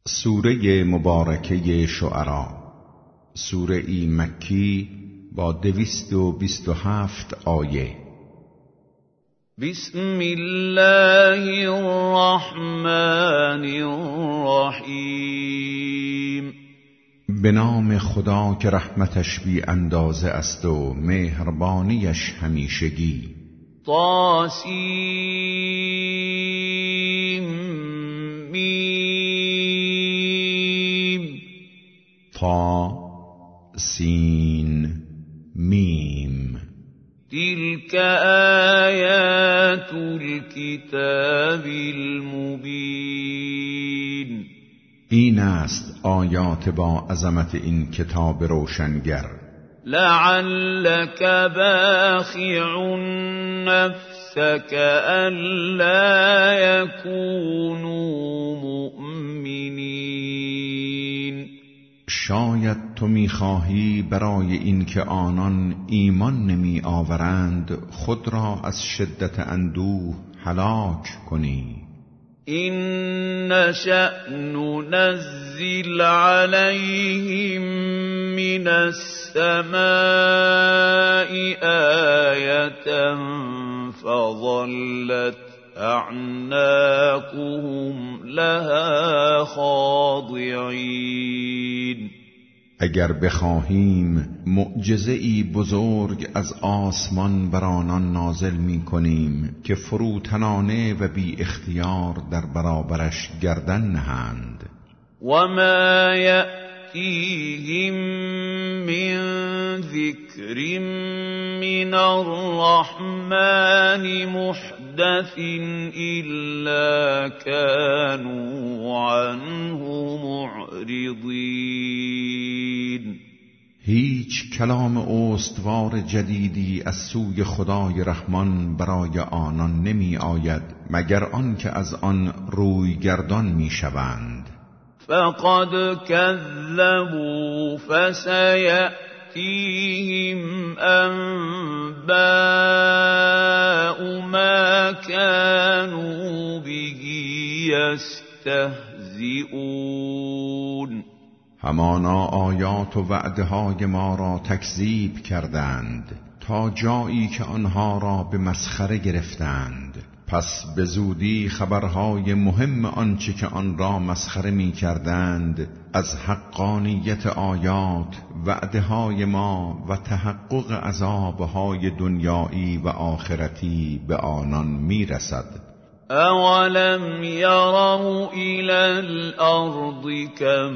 سوره مبارکه شعرا، سوره ای مکی با 227 آیه. بسم الله الرحمن الرحیم. به نام خدا که رحمتش بی اندازه است و مهربانیش همیشگی. طاسیم. طا سین میم. تلك آیات الكتاب المبین. این است آیات با عظمت این کتاب روشنگر. لعلك باخع نفسك ألا يكونوا مؤمنین. شاید تو می‌خواهی برای اینکه آنان ایمان نمی آورند خود را از شدت اندوه هلاک کنی. إن نشأ ننزل عليهم من السماء آية فظلت أعناقهم لها خاضعين. اگر بخواهیم معجزه‌ای بزرگ از آسمان بر آنان نازل می کنیم که فروتنانه و بی اختیار در برابرش گردن نهند. وما يأتيهم من ذكر من الرحمن محدث إلا كانوا عنه معرضين. هیچ کلام استوار جدیدی از سوی خدای رحمان برای آنان نمی آید مگر آنکه از آن روی گردان می شوند. فقد كذبوا فسيأتيهم أنباء ما كانوا به يستهزئون. همانا آیات و وعده های ما را تکذیب کردند تا جایی که آنها را به مسخره گرفتند. پس به زودی خبرهای مهم آنچه که آن را مسخره می کردند از حقانیت آیات، وعده های ما و تحقق عذابهای دنیایی و آخرتی به آنان می رسد. أولم يروا إلى الأرض كم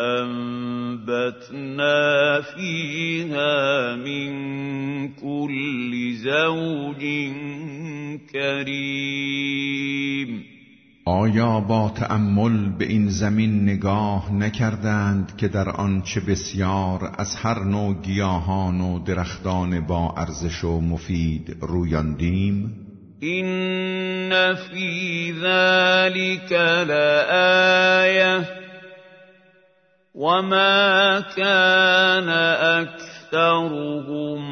أنبتنا فيها من كل زوج كريم. آیا با تأمل به این زمین نگاه نکردند که در آن چه بسیار از هر نوع گیاهان و درختان با ارزش و مفید رویاندیم؟ إن في ذلك لآية وما كان أكثرهم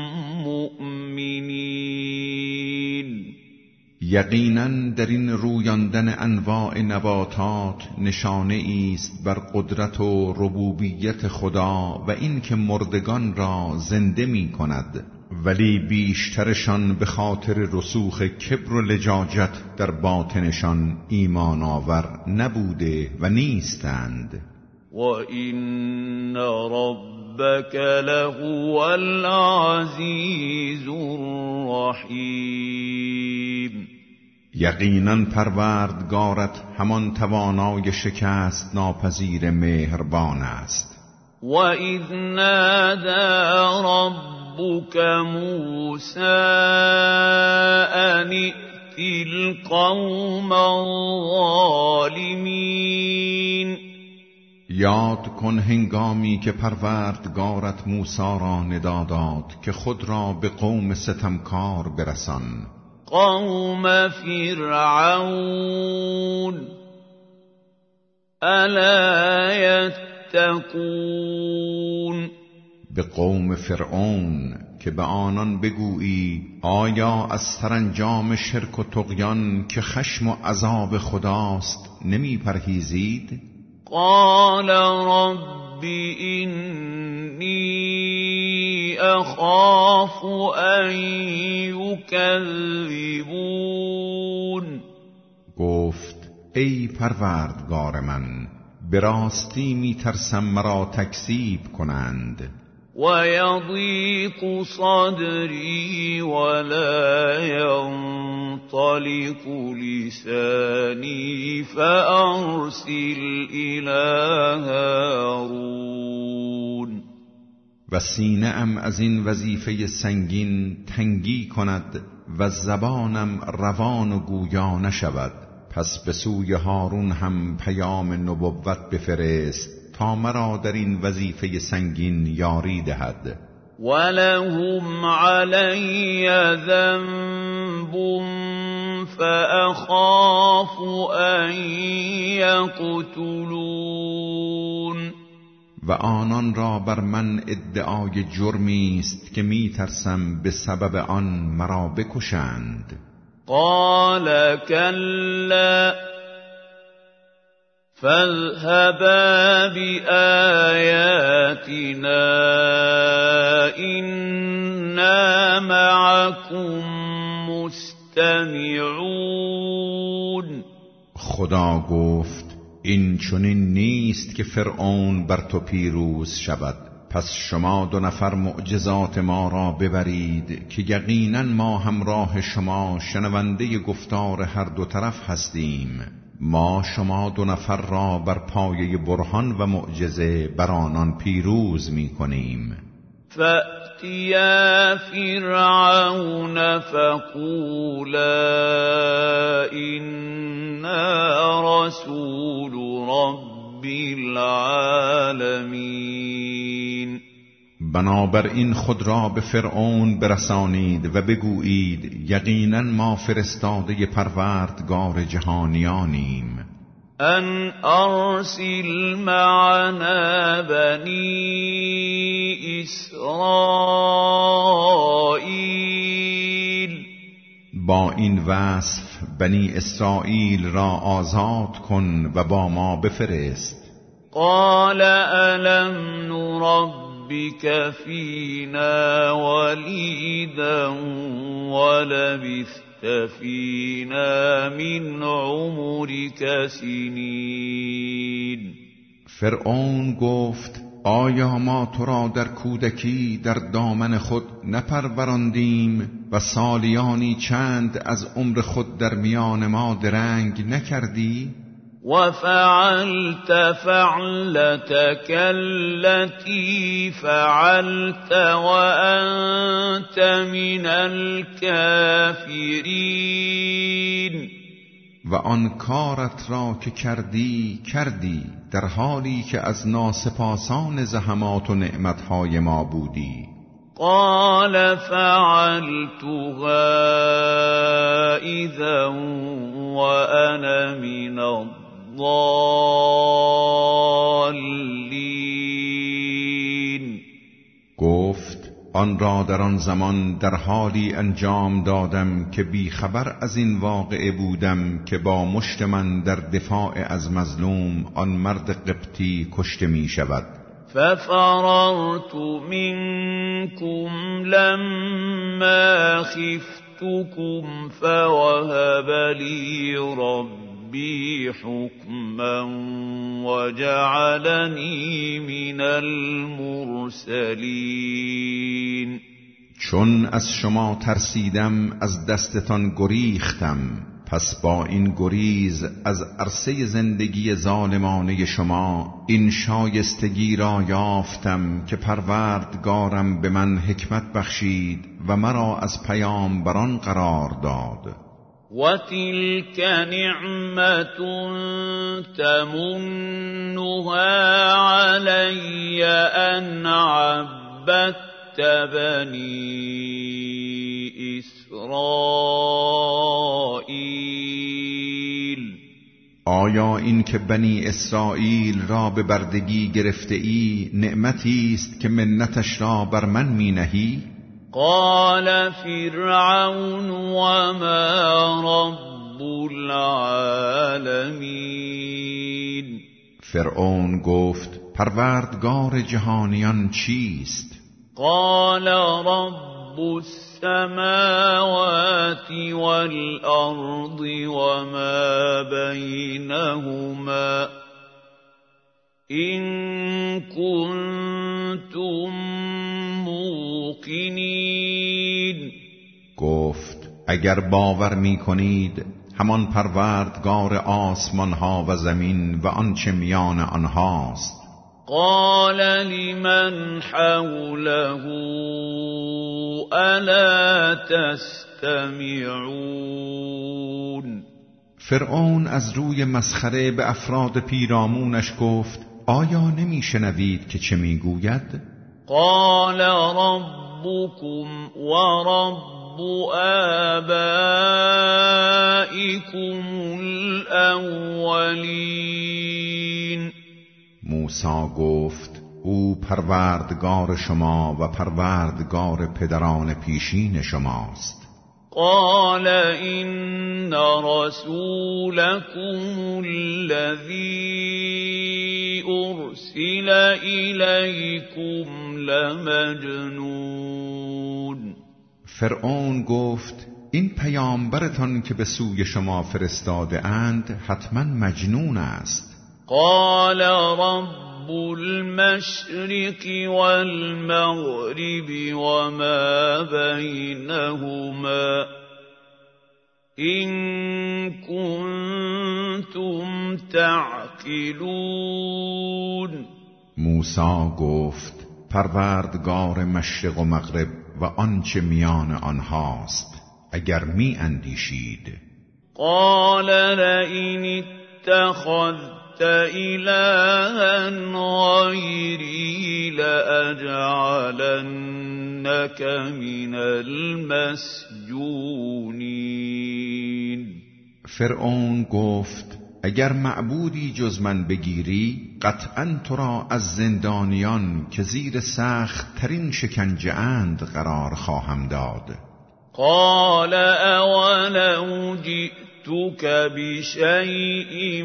مؤمنين. یقیناً در این رویاندن انواع نباتات نشانه است بر قدرت و ربوبیت خدا و اینکه مردگان را زنده می کند، ولی بیشترشان به خاطر رسوخ کبر و لجاجت در باطنشان ایمان آور نبوده و نیستند. وَإِنَّ رَبَّكَ لَهُوَ الْعَزِيزُ الرَّحِيمُ. یقیناً پروردگارت همان توانای شکست ناپذیر مهربان است. وَإِذْ نَادَى رَبُّكَ مُوسَىٰ أَنِ ائْتِ الْقَوْمَ الظَّالِمِينَ. یاد کن هنگامی که پروردگارت موسی را ندا داد که خود را به قوم ستمکار برسان. قوم فرعون الا یتقون. به قوم فرعون که به آنان بگویی آیا از سرانجام شرک و طغیان که خشم و عذاب خداست نمی پرهیزید؟ قال رب إني أخاف أن يكذبون. گفت ای پروردگار من، به راستی می ترسم مرا تکذیب کنند. ويضيق صدري ولا ينطلق لساني فأرسل إلى هارون. و سینه ام از این وظیفه سنگین تنگی کند و زبانم روان و گویا نشود، پس به سوی هارون هم پیام نبوت بفرست تا مرا در این وظیفه سنگین یاری دهد. ولهم علی ذنب فأخاف ان یقتلون. و آنان را بر من ادعای جرمی است که می ترسم به سبب آن مرا بکشند. قال كلا فاذهبا بآياتنا إنا معكم مستمعون. خدا گفت این چنین نیست که فرعون بر تو پیروز شود، پس شما 2 نفر معجزات ما را ببرید که یقینا ما همراه شما شنونده گفتار هر 2 طرف هستیم. ما شما 2 نفر را بر پایه برهان و معجزه بر آنان پیروز می کنیم. فأتیا فرعون فقولا إنا رسول رب العالمین. بنابراین خود را به فرعون برسانید و بگویید یقینا ما فرستاده پروردگار جهانیانیم. ان ارسل معنا بنی اسرائیل. با این وصف بنی اسرائیل را آزاد کن و با ما بفرست. قال الم نربك فینا ولیدا ولبثت فینا من عمرك سنین. فرعون گفت آیا ما تو را در کودکی در دامن خود نپروراندیم و سالیانی چند از عمر خود در میان ما درنگ نکردی؟ وفعلت فعلتك التي فعلت وأنت من الكافرين. و آن کارت را که کردی در حالی که از ناسپاسان زحمات و نعمتهای ما بودی. قال فعلتها إذا وأنا من الضالین. گفت آن را در آن زمان در حالی انجام دادم که بی خبر از این واقعه بودم که با مشت من در دفاع از مظلوم آن مرد قبطی کشته می شود. ففررت منكم لما خفتكم فوهب لي ربي حكما وجعلني من المرسلين. چون از شما ترسیدم از دستتان گریختم، پس با این گریز از عرصه زندگی ظالمانه شما این شایستگی را یافتم که پروردگارم به من حکمت بخشید و مرا از پیامبران قرار داد. و تلک نعمت تمنها علی ان عبدت بنی اسرائیل. آیا این که بنی اسرائیل را به بردگی گرفته ای نعمتی است که منتش را بر من می نهی؟ قال فرعون وما رب العالمین. فرعون گفت پروردگار جهانیان چیست؟ قال رب السماوات والأرض وما بينهما إن كنتم موقنين. گفت اگر باور می کنید همان پروردگار آسمان ها و زمین و آنچه میان آنهاست. قال لمن حوله ألا تستمعون. فرعون از روی مسخره به افراد پیرامونش گفت آیا نمی شنوید که چه می گوید؟ قال ربكم ورب آبائكم الأولين. موسی گفت او پروردگار شما و پروردگار پدران پیشین شماست. قال إن رسولكم الذي أرسل إليكم لمجنون. فرعون گفت این پیامبرتان که به سوی شما فرستاده اند حتما مجنون است. قال رب المشرق والمغرب وما بينهما إن كنتم تعقلون. موسی گفت پروردگار مشرق و مغرب و آنچه میان آنهاست اگر می اندیشید. قال لئن اتخذت إلها غيري لأجعلنك من المسجونين. فرعون گفت اگر معبودی جز من بگیری قطعاً تو را از زندانیان که زیر سخت ترین شکنجه اند قرار خواهم داد. قال اولو جئتك بشیء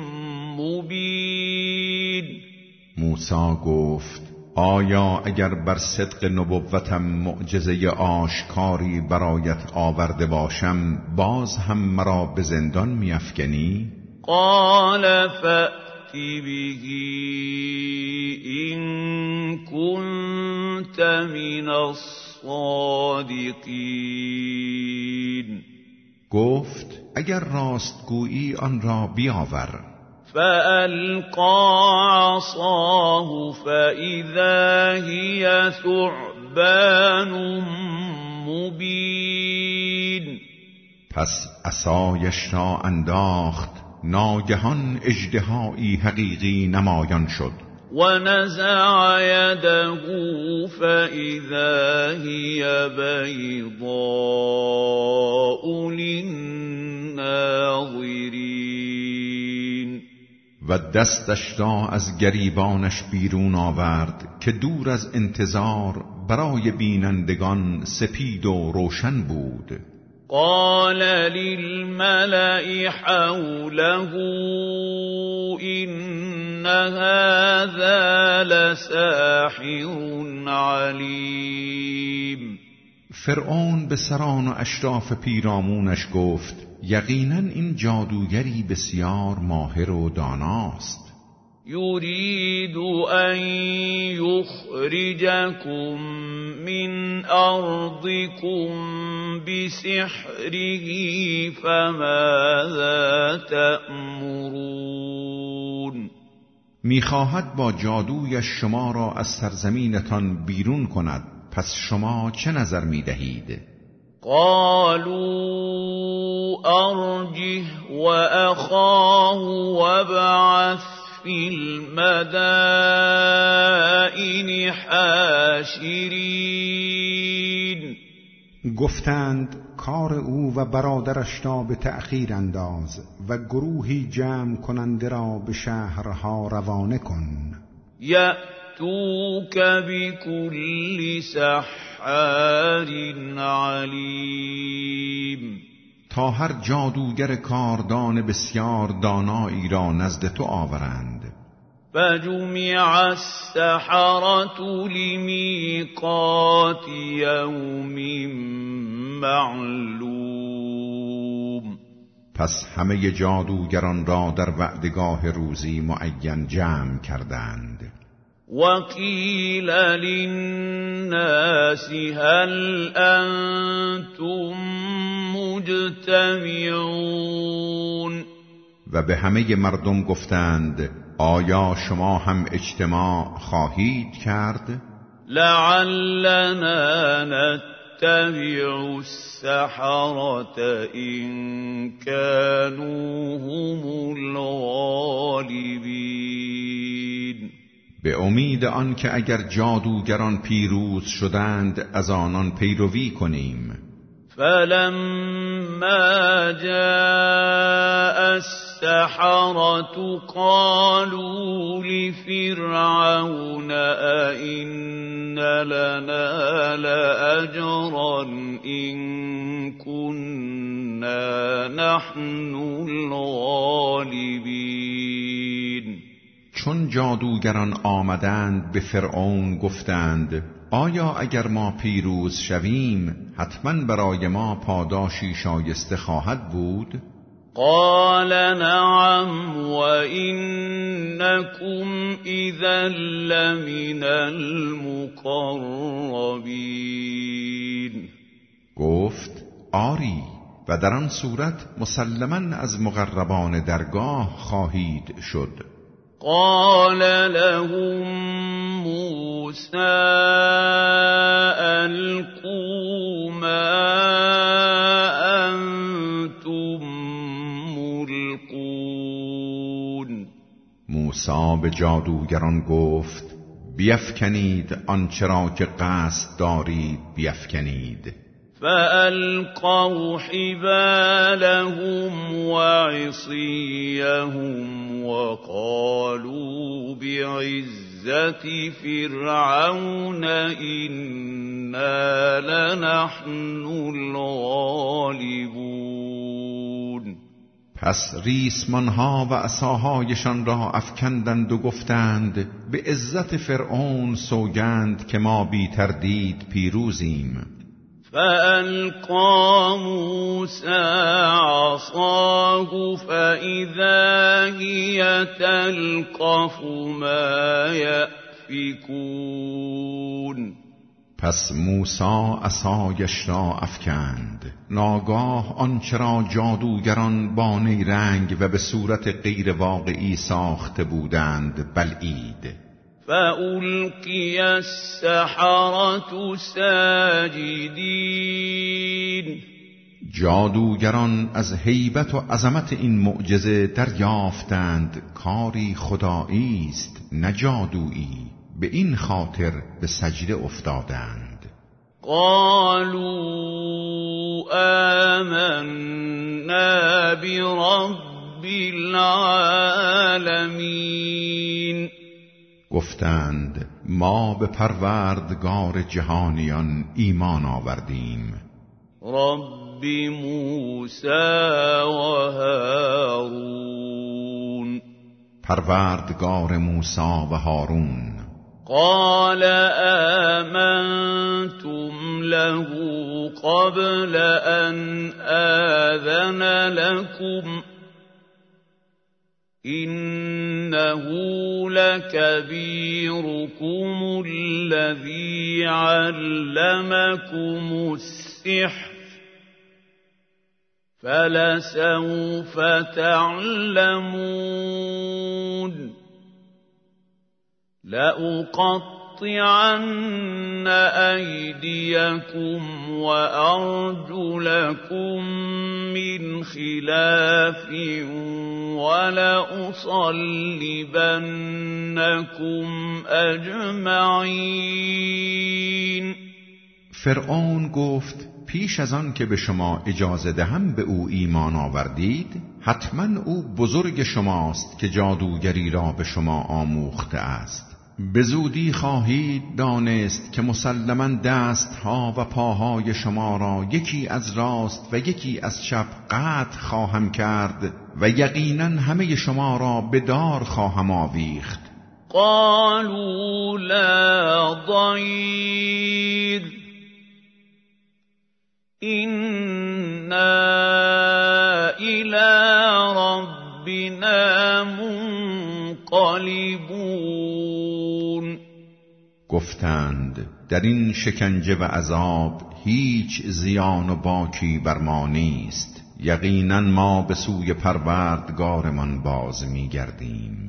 مبین. موسی گفت آیا اگر بر صدق نبوتم معجزه آشکاری برایت آورده باشم باز هم مرا به زندان میافکنی؟ قال فأت به إن كنت من الصادقین. گفت اگر راستگویی آن را بیاور. فألقى عصاه فإذا هي ثعبان مبین. پس عصایش را انداخت ناگهان اژدهایی حقیقی نمایان شد. ونزع يده فإذا هي بيضاء للناظرين. و دستش را از گریبانش بیرون آورد که دور از انتظار برای بینندگان سپید و روشن بود. قال للملأ حوله إن هذا لساحر علیم. فرعون به سران و اشراف پیرامونش گفت یقینا این جادوگری بسیار ماهر و داناست. يريد أن يخرجكم من أرضكم بسحره فماذا تأمرون. میخواهد با جادویش شما را از سرزمینتان بیرون کند، پس شما چه نظر میدهید؟ قالوا أرجه وأخاه وابعث في المدائن حاشرین. گفتند کار او و برادرش را به تأخیر انداز و گروهی جمع کننده را به شهرها روانه کن. یأتوک بكل سحار علیم. تا هر جادوگر کاردان بسیار دانایی را نزد تو آورند. فجمع السحرة لمیقات یوم معلوم. پس همه جادوگران را در وعدگاه روزی معین جمع کردند. وقیل للناس هل انتم مجتمعون. و به همه مردم گفتند آیا شما هم اجتماع خواهید کرد؟ لعلنا نتبع السحرة إن كانوا هم الغالبین. به امید آن که اگر جادوگران پیروز شدند از آنان پیروی کنیم. فلما جاء السحرة قالوا لفرعون أئن لنا لأجرا إن كنا نحن الغالبین. چون جادوگران آمدند به فرعون گفتند آیا اگر ما پیروز شویم حتما برای ما پاداشی شایسته خواهد بود؟ قال نعم وإنكم إذا لمن المقربین. گفت آری و در آن صورت مسلماً از مقربان درگاه خواهید شد. قال لهم موسى ألقوا ما أنتم ملقون. موسی به جادوگران گفت بیفکنید آنچه را که قصد دارید بیفکنید. فألقوا حبالهم وعصيهم وقالوا بعزة فرعون إنا لنحن الغالبون. پس ریسمانها و عصاهایشان را افکندند و گفتند به عزت فرعون سوگند که ما بی تردید پیروزیم. فألقى موسى عصاه فإذا هي تلقف ما يأفكون. پس موسی عصایش را افکند، ناگاه آنچه را جادوگران با نیرنگ و به صورت غیر واقعی ساخته بودند بلعید. فألقي السحرة ساجدین. جادوگران از هیبت و عظمت این معجزه دریافتند کاری خدایی است نه جادویی، به این خاطر به سجده افتادند. قالوا آمنا برب العالمین. گفتند ما به پروردگار جهانیان ایمان آوردیم. رب موسی و هارون. پروردگار موسی و هارون. قال آمنتم له قبل ان آذن لكم إنه لكبيركم الذي علمكم السحر فلسوف تعلمون. لأقطعن أيديكم وأرجلكم من خلاف ولأصلبنكم أجمعین. فرعون گفت پیش از آن که به شما اجازه دهم به او ایمان آوردید، حتما او بزرگ شماست که جادوگری را به شما آموخته است. به زودی خواهید دانست که مسلماً دستها و پاهای شما را یکی از راست و یکی از چپ قطع خواهم کرد و یقیناً همه شما را به دار خواهم آویخت. قالوا لا ضير إنا إلى ربنا منقلبون. گفتند در این شکنجه و عذاب هیچ زیان و باکی بر ما نیست، یقینا ما به سوی پروردگارمان باز می‌گردیم.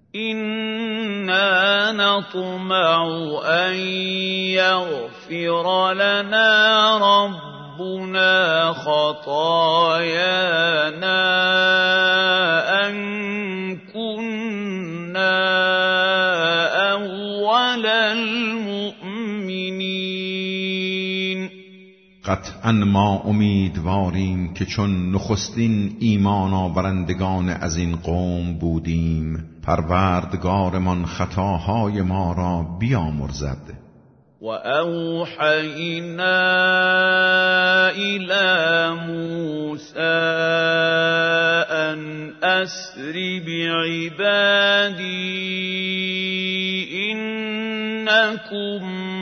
إنا نطمع أن يغفر لنا ربنا خطايانا أن كنا أول المؤمنين. قطعا ما امیدواریم که چون نخستین ایمان آورندگان از این قوم بودیم پروردگارمان خطاهای ما را بیامرزد. و اوحینا الی موسی ان اسر بعبادی انکم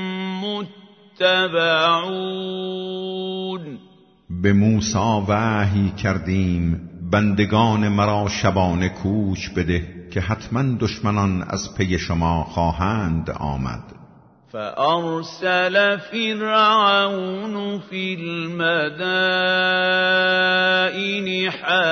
متبعون. به موسی وحی کردیم بندگان مرا شبانه کوچ بده که حتما دشمنان از پی شما خواهند آمد. فأرسل فرعون في المدائن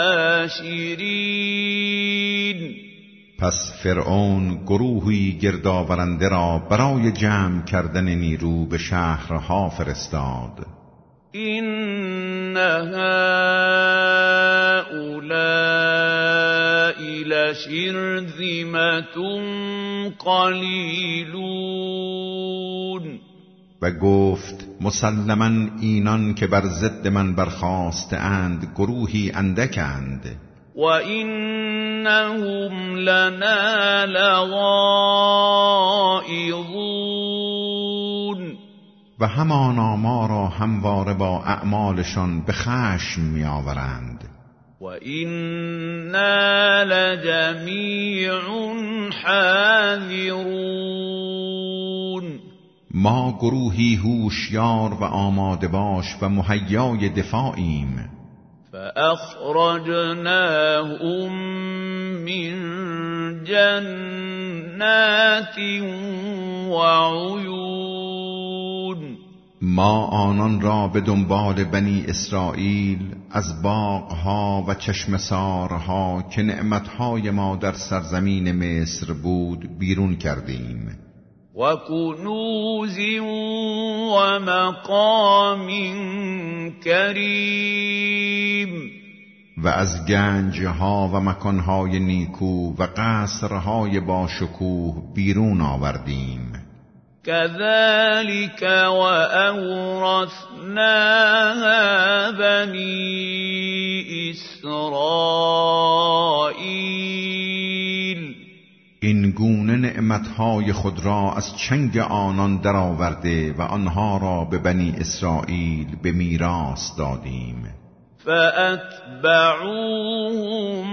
حاشرین. پس فرعون گروهی گردآورنده را برای جمع کردن نیرو به شهرها فرستاد. إن هؤلاء لشرذمة قلیلون. و گفت مسلماً اینان که بر ضد من برخاسته اند گروهی اندکند. و اینهم لنا لغائظون. و همانا ما را همواره با اعمالشان به خشم می آورند. و اینا لجمیع حاذرون. ما گروهی هوشیار و آماده باش و مهیای دفاعیم. فأخرجناهم من جنات وعیون. ما آنان را به دنبال بنی اسرائیل از باغها و چشمسارها که نعمتهای ما در سرزمین مصر بود بیرون کردیم. و کنوز و مقام کریم. و از گنجها و مکانهای نیکو و قصرهای باشکوه بیرون آوردیم. كذلك وأورثناها بني إسرائيل. این گونه نعمتهای خود را از چنگ آنان درآورده و آنها را به بنی اسرائیل به میراث دادیم. فأتبعوهم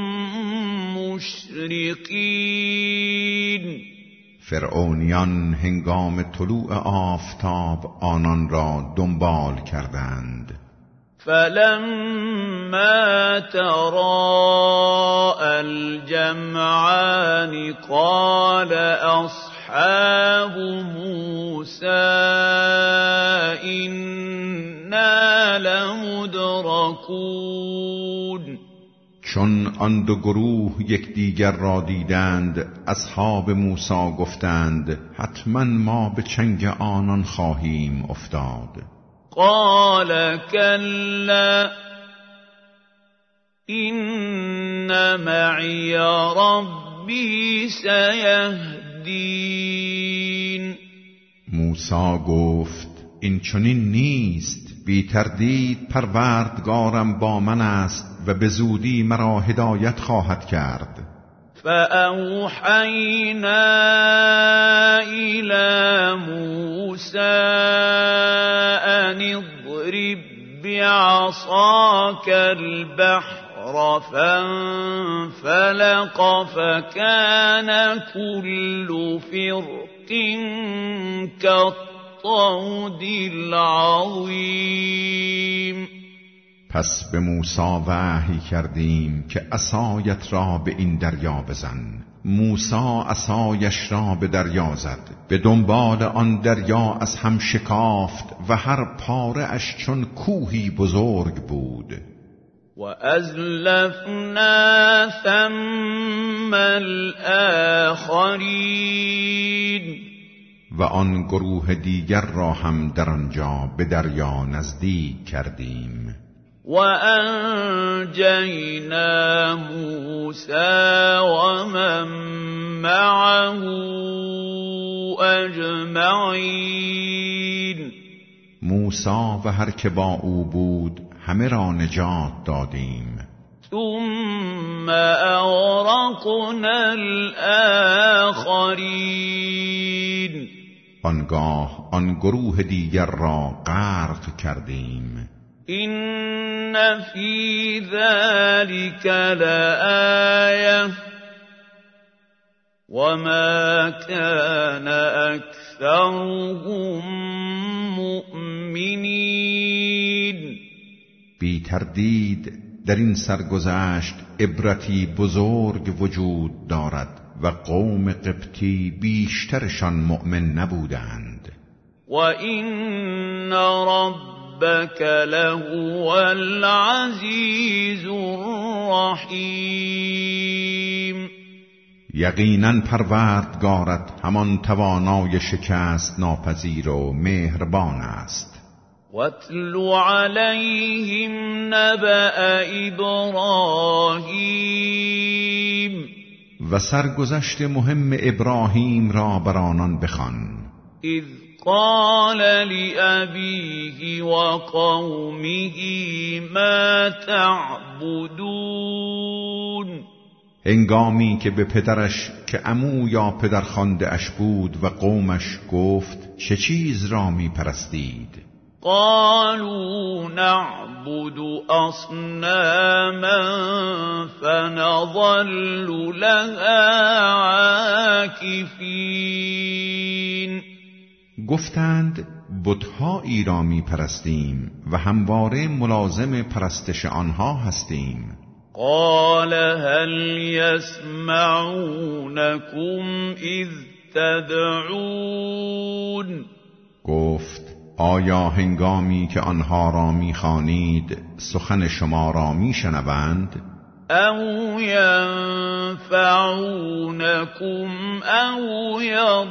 مشرقین. فرعونیان هنگام طلوع آفتاب آنان را دنبال کردند. فلما تراءى الجمعان قال أصحاب موسى إنا لمدركون. چون آن دو گروه یکدیگر را دیدند اصحاب موسی گفتند حتما ما به چنگ آنان خواهیم افتاد. قال كلا إن معي ربي سيهدين. موسی گفت این چنین نیست، بی تردید پروردگارم با من است و به زودی مرا هدایت خواهد کرد. فأوحينا إلى موسى أن اضرب بعصاك البحر فانفلق فكان كل فرق كالطود العظیم. پس به موسی وحی کردیم که عصایت را به این دریا بزن. موسی عصایش را به دریا زد، به دنبال آن دریا از هم شکافت و هر پاره اش چون کوهی بزرگ بود. و ازلفنا ثم الاخرین، و آن گروه دیگر را هم در آنجا به دریا نزدیک کردیم. و انجینا موسی و من معه اجمعین، موسی و هر که با او بود همه را نجات دادیم. ثم اغرقنا الاخرین، آنگاه آن گروه دیگر را غرق کردیم. این فی ذلک لآیه وما کان اکثرهم مؤمنین، بی تردید در این سرگذشت عبرتی بزرگ وجود دارد و قوم قبطی بیشترشان مؤمن نبودند. و این ربک لهو العزیز الرحیم، یقیناً پروردگارت همان توانای شکست ناپذیر و مهربان است. واتل علیهم نبأ ابراهیم، و سرگذشت مهم ابراهیم را بر آنان بخوان. اذ قال لأبیه و قومه ما تعبدون، هنگامی که به پدرش که عمو یا پدرخوانده اش بود و قومش گفت چه چیز را می پرستید؟ قالوا نعبد اصناما فنظل لها عاکفین، گفتند بت‌هایی را می پرستیم و همواره ملازم پرستش آنها هستیم. قال هل يسمعونكم اذ تدعون، گفت آیا هنگامی که آنها را می‌خوانید سخن شما را می‌شنوند؟ او ینفعونکم او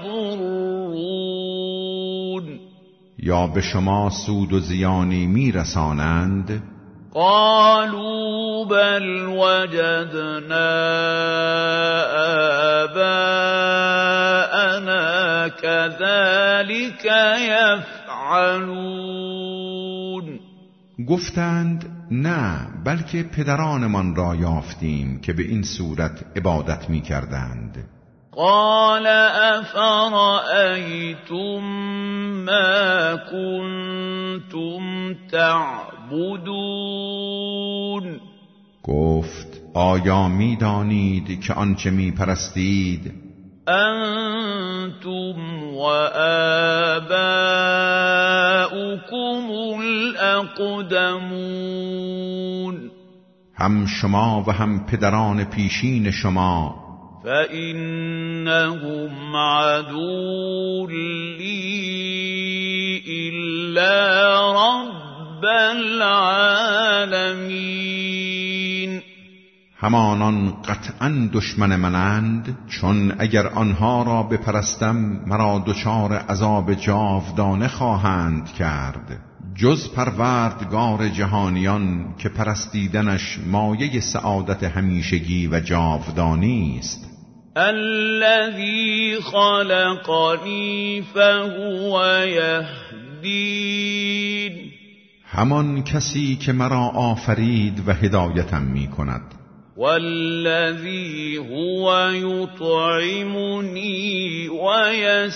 یضرون، یا به شما سود و زیانی می‌رسانند؟ قالوا بل وجدنا آباءنا كذلك يفعلون، گفتند نه، بلکه پدرانمان را یافتیم که به این صورت عبادت می‌کردند. قال افرأیتم ما کنتم تعبدون، گفت آیا می‌دانید که آنچه می‌پرستید انتم و آباؤکم الاقدمون، هم شما و هم پدران پیشین شما، فإنهم عدو لی إلا رب العالمین، همانان قطعاً دشمن منند، چون اگر آنها را بپرستم مرا دچار عذاب جاودانه خواهند کرد، جز پروردگار جهانیان که پرستیدنش مایه سعادت همیشگی و جاودانی است. الذی خلقنی فهو یهدین، همان کسی که مرا آفرید و هدایتم می کند. والذی هو یطعمنی و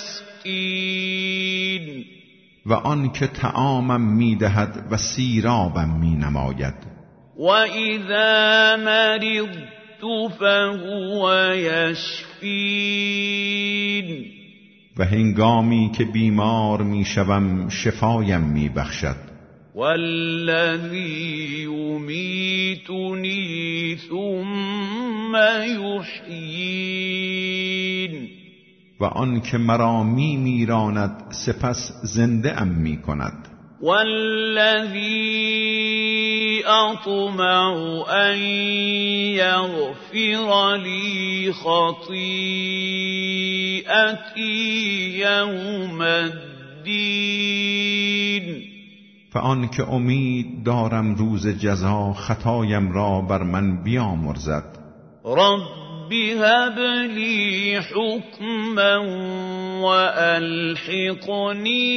یسقین، و آن که طعامم می دهد و سیرابم می نماید. وَإِذَا مَرِضْتُ فَهُوَ يَشْفِينِ و هنگامی که بیمار می شوم شفایم می بخشد. وَالَّذِي يُمِيتُنِي ثُمَّ يُحْيِينِ و آن که مرا می میراند سپس زنده ام می کند. وَالَّذِي أَطْمَعُ أَن يَغْفِرَ لِي خَطِيئَتِي يَوْمَ الدِّينِ و آن که امید دارم روز جزا خطایم را بر من بیامرزد. رَبِّ هَبْ لِي حُکْمًا وَأَلْحِقْنِي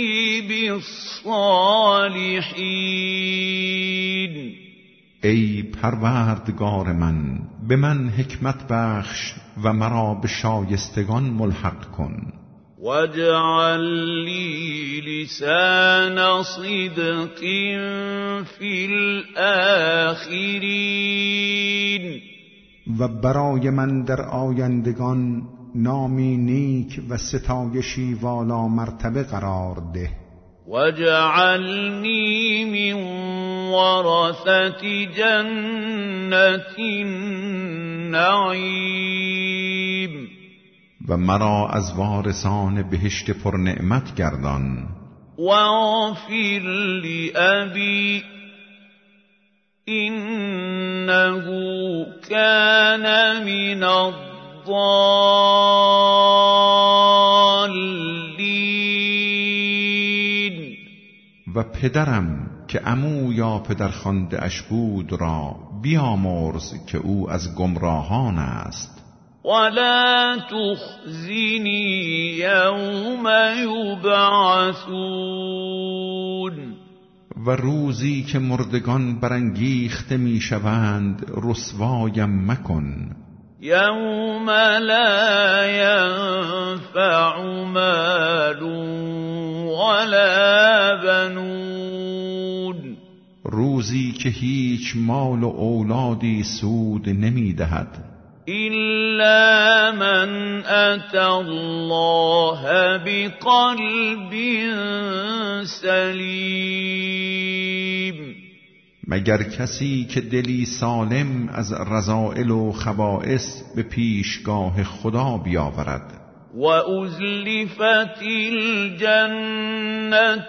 بِالصَّالِحِینَ ای پروردگار من، به من حکمت بخش و مرا به شایستگان ملحق کن. واجعل لي لسان صدق في الآخرين و برای من در آیندگان نامی نیک و ستایشی والا مرتبه قرار ده. واجعلنی من ورثة جنة النعیم و مرا از وارثان بهشت پر نعمت گردان. واغفر لأبی إنه كان من الضالین و پدرم که عمو یا پدرخوانده اش بود را بیامرز که او از گمراهان است. ولا تخزنی یوم یبعثون و روزی که مردگان برانگیخته میشوند رسوایم مکن. یوم لا ینفع مال ولا بنون روزی که هیچ مال و اولادی سود نمیدهد إلا من أتى الله بقلب سلیم مگر کسی که دلی سالم از رذائل و خبائث به پیشگاه خدا بیاورد. و ازلفت الجنة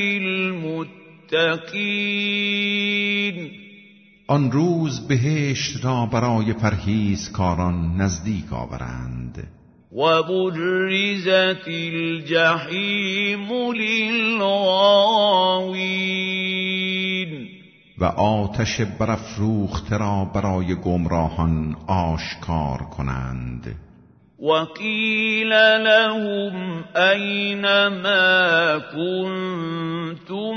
للمتقین آن روز بهشت را برای پرهیزکاران نزدیک آورند. و برزت الجحیم للغاوین و آتش برافروخته را برای گمراهان آشکار کنند. و قیل لهم این ما کنتم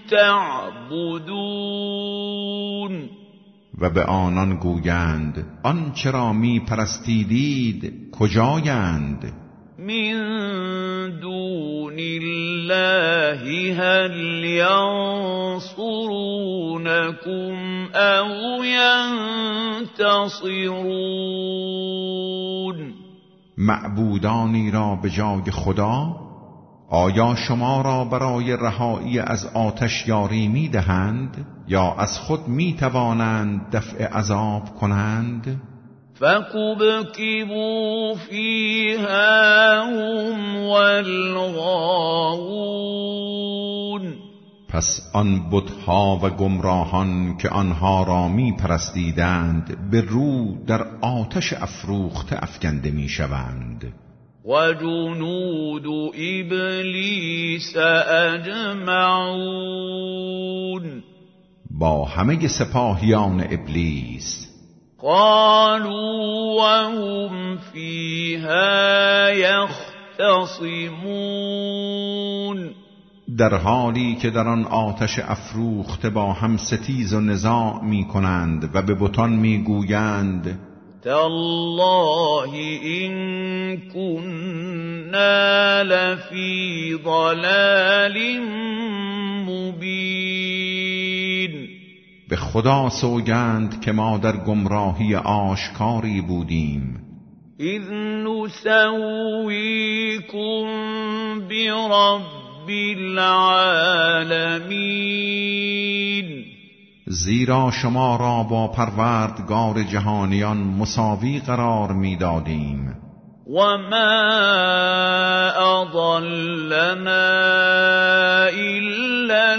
تعبدون و به آنان گویند آنچه را می پرستیدید کجایند؟ من دون الله هل ینصرونکم او ینتصرون معبودانی را به جای خدا آیا شما را برای رهایی از آتش یاری می دهند یا از خود می توانند دفع عذاب کنند؟ فَكُبْكِبُوا فِيهَا هُمْ وَالْغَاوُونَ پس آن بتها و گمراهان که آنها را می پرستیدند به رو در آتش افروخته افکنده می شوند. و جنود ابلیس اجمعون با همه سپاهیان ابلیس قالوا وهم فيها يختصمون در حالی که در آن آتش افروخته با هم ستیز و نزاع می کنند و به بتان می گویند تالله إن كنا لفی ضلال مبین خدا سوگند که ما در گمراهی آشکاری بودیم. اذ نسویکم برب العالمین، زیرا شما را با پروردگار جهانیان مساوی قرار می‌دادیم. وما اضلنا الا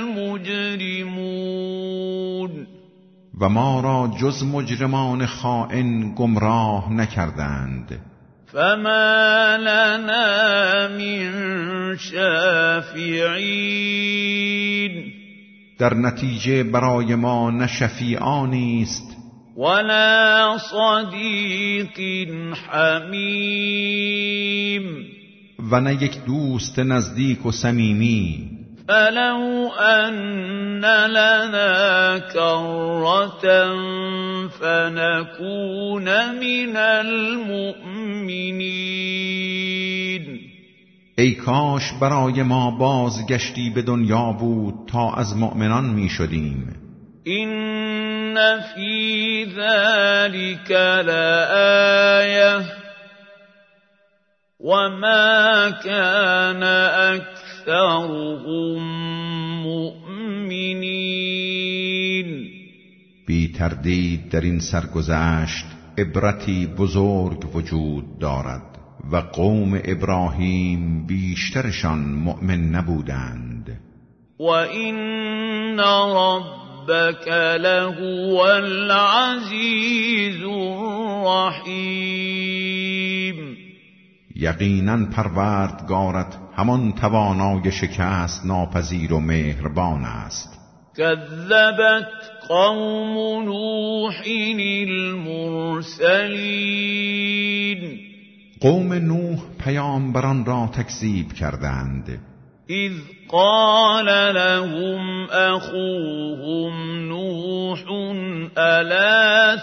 المجرمون، و ما را جز مجرمان خائن گمراه نکردند. فما لنا من شافعین، در نتیجه برای ما نه شفیعانی است ولا صدیق حمیم، و نه یک دوست نزدیک و صمیمی. فلو ان لنا کرة فنكون من المؤمنین، ای کاش برای ما بازگشتی به دنیا بود تا از مؤمنان می شدیم. این فی ذلک لآیه وما کان اکثرهم مؤمنین، بی تردید در این سرگذشت عبرتی بزرگ وجود دارد و قوم ابراهیم بیشترشان مؤمن نبودند. و این ربک لهو العزیز الرحیم، یقیناً پروردگارت همان توانای شکست ناپذیر و مهربان است. کذبت قوم نوح المرسلین، قوم نوح پیامبران را تکذیب کردند. اذ قال لهم اخوهم نوح الا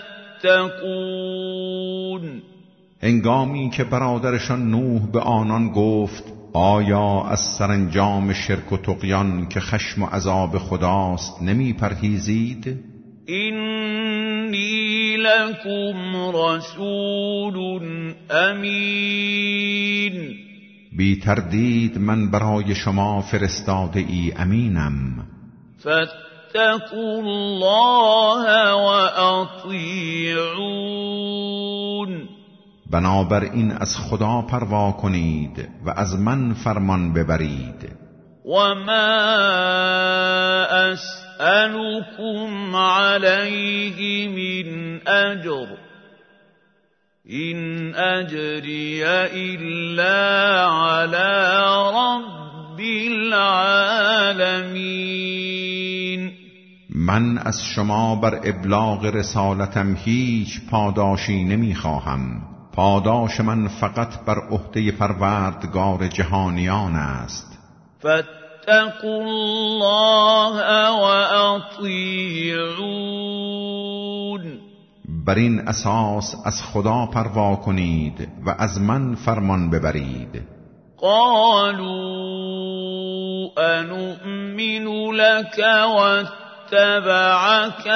تتقون، هنگامی که برادرشان نوح به آنان گفت آیا از سرانجام شرک و طغیان که خشم و عذاب خداست نمی پرهیزید؟ اینی لکم رسول امین، بی تردید من برای شما فرستاده ای امینم. فاتقوا الله و اطیعون، بنابراین از خدا پروا کنید و از من فرمان ببرید. و ما اسألكم علیه من اجر این اجری الا علی رب العالمین، من از شما بر ابلاغ رسالتم هیچ پاداشی نمیخواهم. پاداش من فقط بر عهده پروردگار جهانیان است. فاتقوا الله و اطیعون، بر این اساس از خدا پروا کنید و از من فرمان ببرید. قالوا انؤمن لك واتبعك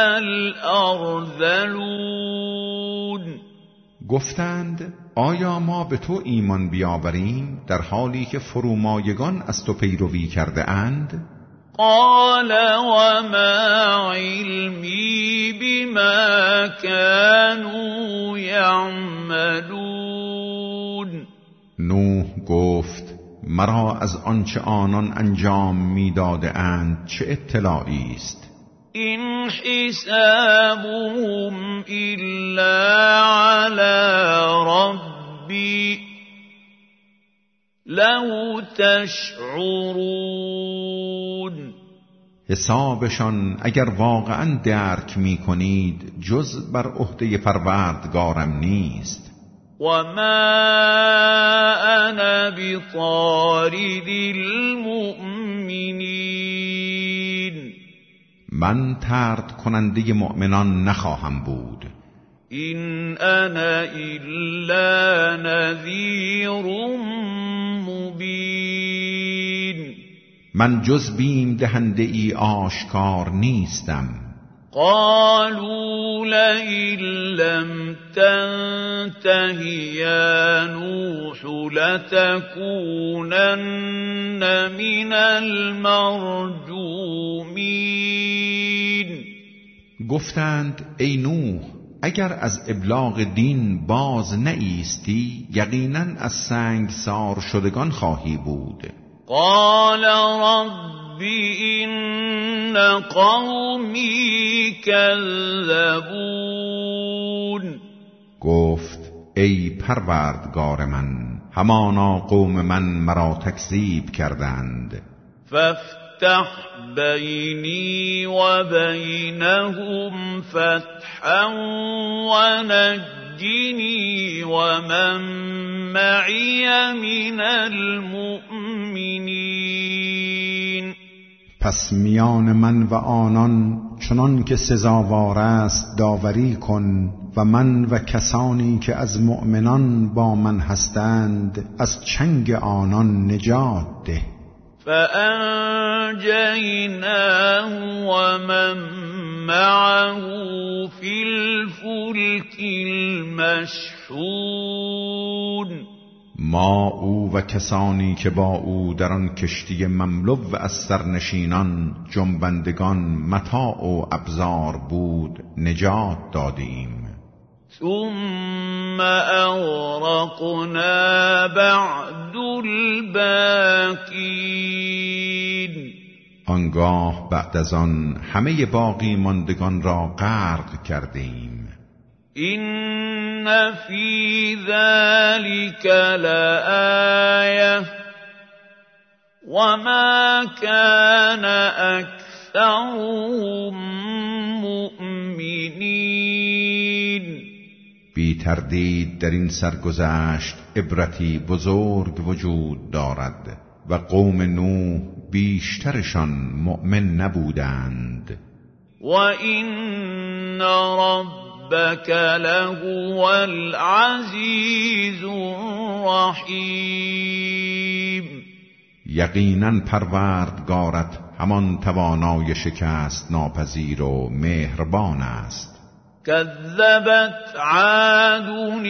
الارذلون، گفتند آیا ما به تو ایمان بیاوریم در حالی که فرومایگان از تو پیروی کرده اند؟ قال وما علمی بما كانوا یعملون، نوح گفت مرا از آنچه آنان انجام میداده اند چه اطلاعی است؟ این حسابهم الا علی ربی لو تشعرون، حسابشان اگر واقعا درک می کنید جز بر عهده پروردگارم نیست. و ما انا بطارد المؤمنین، من طرد کننده مؤمنان نخواهم بود. این انا الا نذیر مبین، من جز بیم دهنده ای آشکار نیستم. قالوا لئن لم تنته يا نوح لتكونن من المرجومین. گفتند ای نوح اگر از ابلاغ دین باز نایستی یقینا از سنگسار شدگان خواهی بود. قال رب إن قومی کذبون. گفت ای پروردگار من همانا قوم من مرا تکذیب کردند. فافتح بینی و بینهم فتحا ونجنی و من معی من المؤمنین. پس میان من و آنان چنان که سزاوار است داوری کن و من و کسانی که از مؤمنان با من هستند از چنگ آنان نجات ده. فأنجيناه ومن معه في الفلك المشحون. ما او و کسانی که با او در آن کشتی مملو از سرنشینان جنبندگان متاع و ابزار بود نجات دادیم. ثم أغرقنا بعد الباقین. آنگاه بعد از آن همه باقی ماندگان را غرق کردیم. إن في ذلك لآية وما كان أكثرهم مؤمنين. بی تردید در این سرگذشت عبرتی بزرگ وجود دارد و قوم نوح بیشترشان مؤمن نبودند. وإن ربك لهو العزیز الرحیم. یقیناً پروردگارت همان توانای شکست ناپذیر و مهربان است. كذبت عاد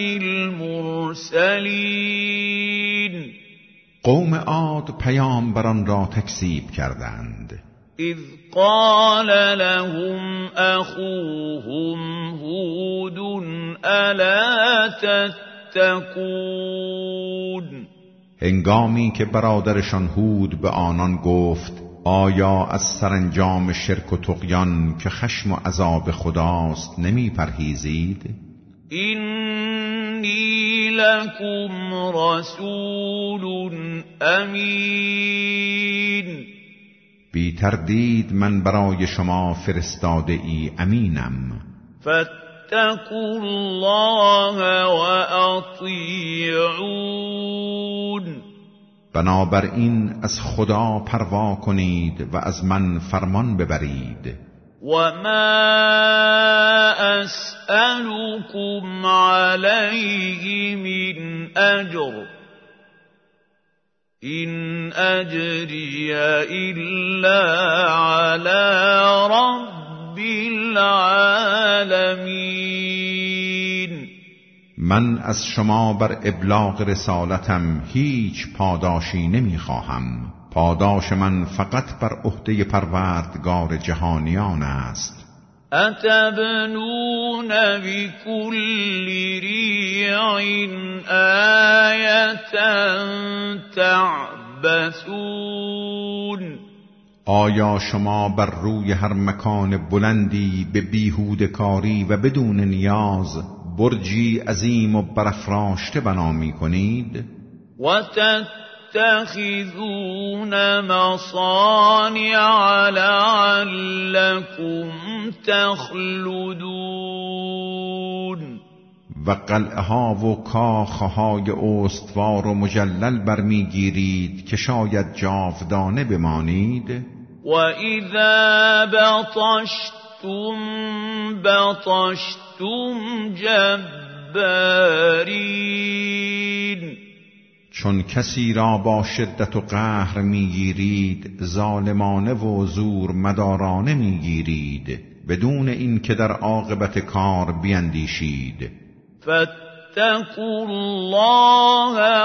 المرسلین. قوم عاد پیامبران را تکذیب کردند. اذ قال لهم اخوهم هود الا تتقون. هنگامی که برادرشان هود به آنان گفت آیا از سرانجام شرک و طغیان که خشم و عذاب خداست نمی پرهیزید؟ اینی لکم رسول امین. بی تردید من برای شما فرستاده ای امینم. فاتقوا الله و اطیعون. بنابراین از خدا پروا کنید و از من فرمان ببرید. و ما اسألكم علیه من اجر این اجری الا علی رب العالمین. من از شما بر ابلاغ رسالتم هیچ پاداشی نمیخواهم. پاداش من فقط بر عهده پروردگار جهانیان است. اتبنون بكل ریع آیة تعبثون. آیا شما بر روی هر مکان بلندی به بیهوده کاری و بدون نیاز برجی عظیم و برافراشته بنا می کنید؟ و تتخذون مصانع لعلكم تخلدون. و قلعه ها و کاخه های استوار و مجلل برمیگیرید که شاید جاودانه بمانید. و اذا بطشتم جبارین. چون کسی را با شدت و قهر میگیرید ظالمانه و زور مدارانه میگیرید. بدون این که در عاقبت کار بیندیشید. فاتقوا الله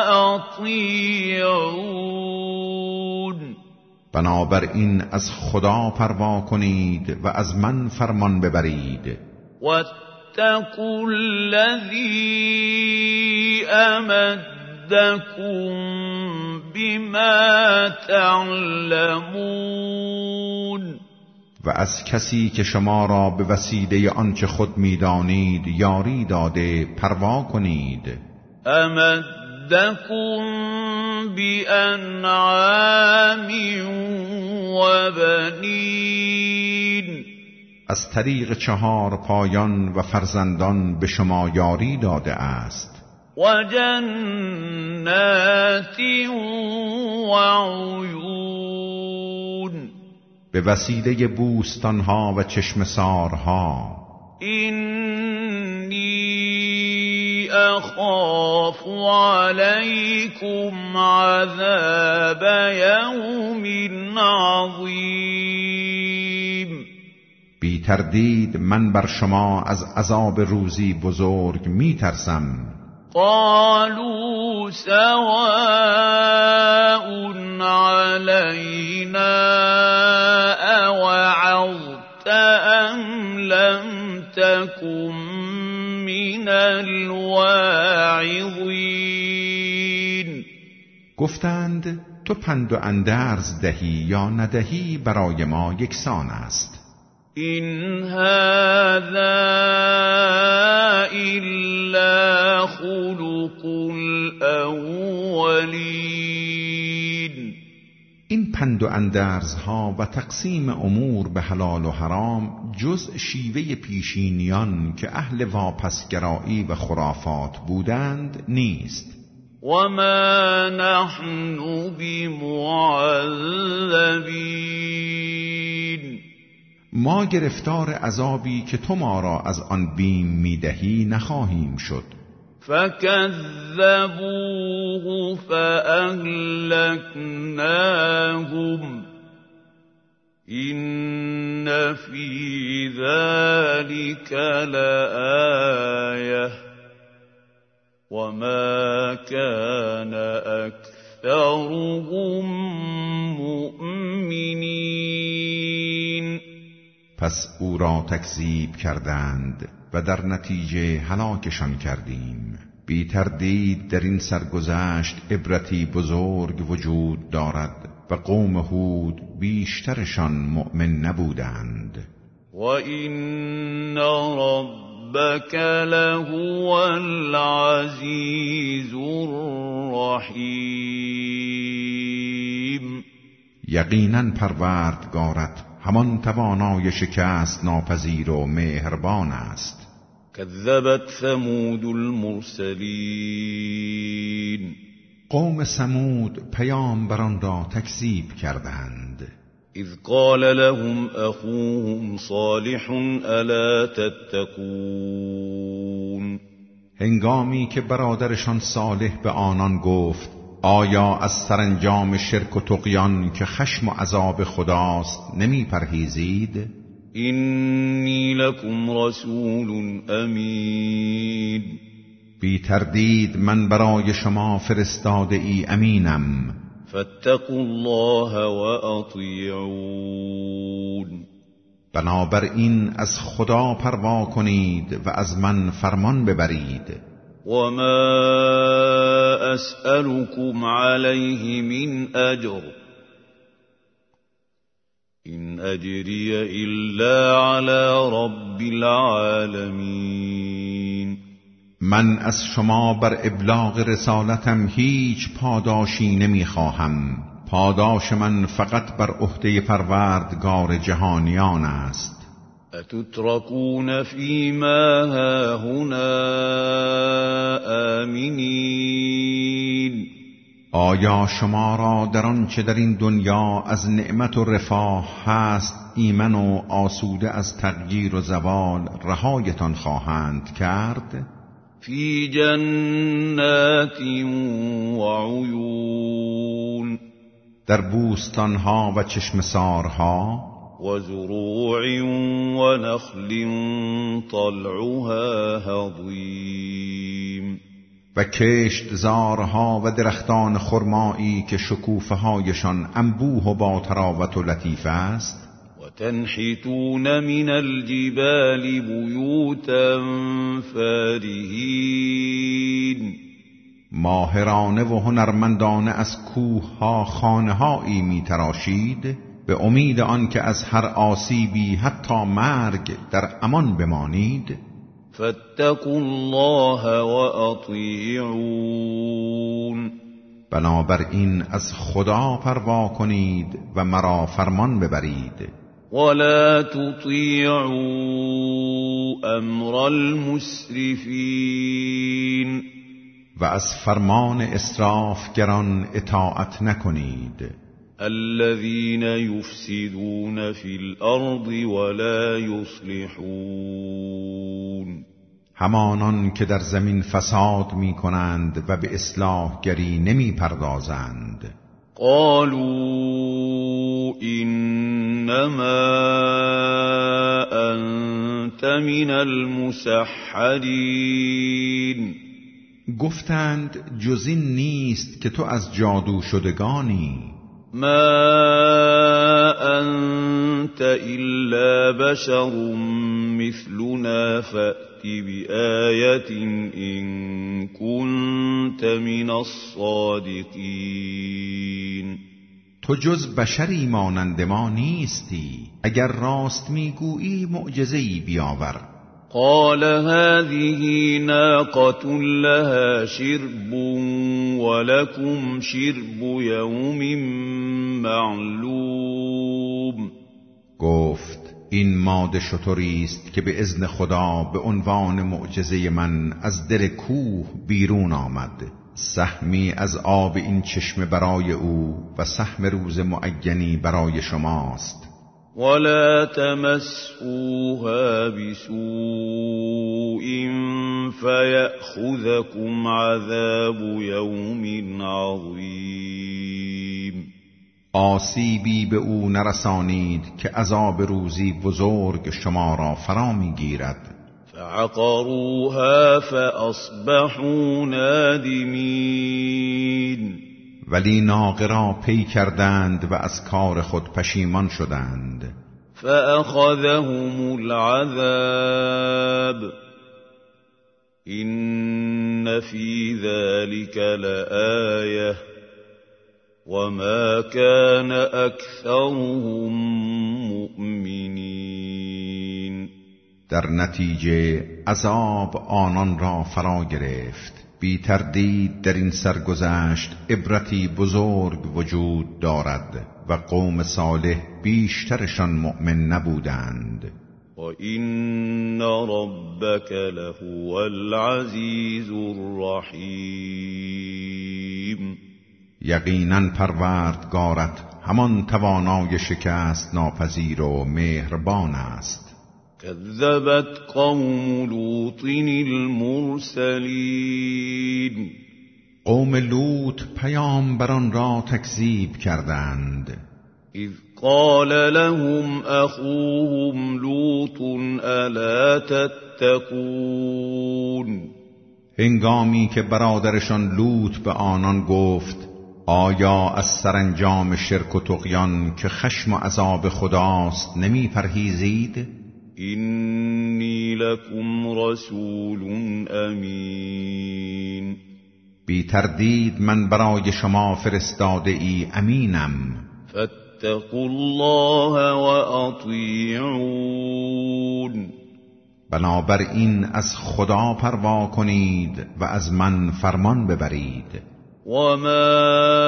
وأطیعون. بنابراین از خدا پروا کنید و از من فرمان ببرید. واتقوا الذی امدکم بما تعلمون. و از کسی که شما را به وسیله آنچه خود می‌دانید یاری داده پروا کنید. امدکم بانعام و بنین. از طریق 4 پایان و فرزندان به شما یاری داده است. و جنات و عیون. به وسیله بوستانها و چشمسارها. اینی اخاف علیکم عذاب یوم عظیم. بی تردید من بر شما از عذاب روزی بزرگ می ترسم. قالوا سواء علینا اوعظت ام لم تکن من الواعظین. گفتند تو پند و اندرز دهی یا ندهی برای ما یکسان است. این هذا الا خلق الاولین. این پند و اندرزها و تقسیم امور به حلال و حرام جز شیوه پیشینیان که اهل واپسگرایی و خرافات بودند نیست. وما نحن بمعذبین. ما گرفتار عذابی که تو ما را از آن بیم میدهی نخواهیم شد. فکذبوه فاهلکناهم این فی ذلک لآیه وما کان اکثرهم مؤمنین. پس او را تکذیب کردند و در نتیجه هلاکشان کردیم. بی تردید در این سرگذشت عبرتی بزرگ وجود دارد و قوم هود بیشترشان مؤمن نبودند. و این ربک لهو العزیز الرحیم. یقینا پروردگارت همان توانای شکست ناپذیر و مهربان است. کذبت ثمود المرسلین. قوم ثمود پیامبران را تکذیب کردند. اذ قال لهم اخوهم صالح الا تتقون. هنگامی که برادرشان صالح به آنان گفت آیا از سرانجام شرک و طغیان که خشم و عذاب خداست نمی پرهیزید؟ اینی لکم رسول امین. بی تردید من برای شما فرستاده ای امینم. فاتقوا الله و اطیعون. بنابراین از خدا پروا کنید و از من فرمان ببرید. وما اسألكم عليه من اجر ان اجری الا على رب العالمین. من از شما بر ابلاغ رسالتم هیچ پاداشی نمیخواهم. پاداش من فقط بر عهده پروردگار جهانیان است. اتتركون فيما هاهنا آمنین. آیا شما را در آنچه در این دنیا از نعمت و رفاه هست ایمن و آسوده از تغییر و زوال رهایتان خواهند کرد؟ فی جنات و عیون. در بوستانها و چشمسارها. وزروع ونخل طلعها هضیم و کشتزارها و درختان خرمایی که شکوفه هایشان انبوه و با طراوت و لطیف است. و تنحتون من الجبال بیوتا فارهین ماهرانه و هنرمندانه از کوه ها خانه هایی می تراشید به امید آن که از هر آسیبی حتی مرگ در امان بمانید. فاتقوا الله و اطیعون بنابراین از خدا پروا کنید و مرا فرمان ببرید. ولا تطیعوا امر المسرفین و از فرمان اسرافگران اطاعت نکنید. الذين يفسدون في الأرض ولا يصلحون همانان که در زمین فساد می کنند و به اصلاحگری نمی پردازند. قالوا انما انت من المسحرین گفتند جز این نیست که تو از جادو شدگانی. ما انت الا بشر مثلنا فأت بآیة ان كنت من الصادقین تو جز بشری مانند ما نیستی، اگر راست میگویی معجزه‌ای بیاور. قال هذه ناقة لها شرب ولكم شرب يوم معلوم گفت این ماده شتری است که به اذن خدا به عنوان معجزه من از دل کوه بیرون آمد. سهمی از آب این چشمه برای او و سهم روز معینی برای شماست. ولا تمسوها بسوء فيأخذكم عذاب يوم عظیم آسیبی به او نرسانید که عذاب روزی بزرگ شما را فرا میگیرد. فعقروها فأصبحوا نادمین ولی ناقه را پی کردند و از کار خود پشیمان شدند. فأخذهم العذاب إن في ذلك لآية وما كان أكثرهم مؤمنين در نتیجه عذاب آنان را فرا گرفت. بی تردید در این سرگذشت عبرتی بزرگ وجود دارد و قوم صالح بیشترشان مؤمن نبودند. وَإِنَّ رَبَّكَ لَهُوَ الْعَزِيزُ الرَّحِيمُ یقیناً پروردگارت همان توانای شکست ناپذیر و مهربان است. كذبت قوم لوط المرسلین قوم لوط پیامبران را تکذیب کردند. اذ قال لهم اخوهم لوط الا تتقون هنگامی که برادرشان لوط به آنان گفت آیا از سرانجام شرک و طغیان که خشم و عذاب خداست نمی پرهیزید؟ اینی لکم رسول امین بی تردید من برای شما فرستاده ای امینم. فاتقوا الله و اطیعون بنابراین از خدا پروا کنید و از من فرمان ببرید. وما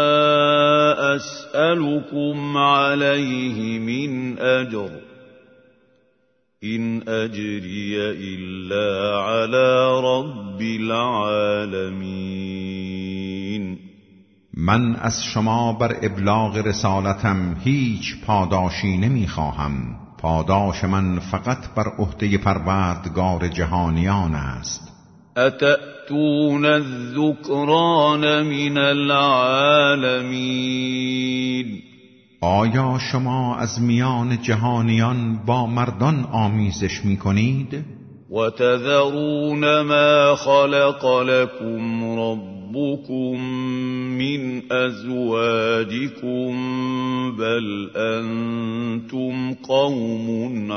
اسألكم علیه من اجر این اجری الا علی رب العالمین من از شما بر ابلاغ رسالتم هیچ پاداشی نمیخواهم. پاداش من فقط بر عهده پروردگار جهانیان است. اتأتون الذکران من العالمین آیا شما از میان جهانیان با مردان آمیزش می کنید؟ وتذرون ما خلق لكم ربكم من أزواجكم بل أنتم قوم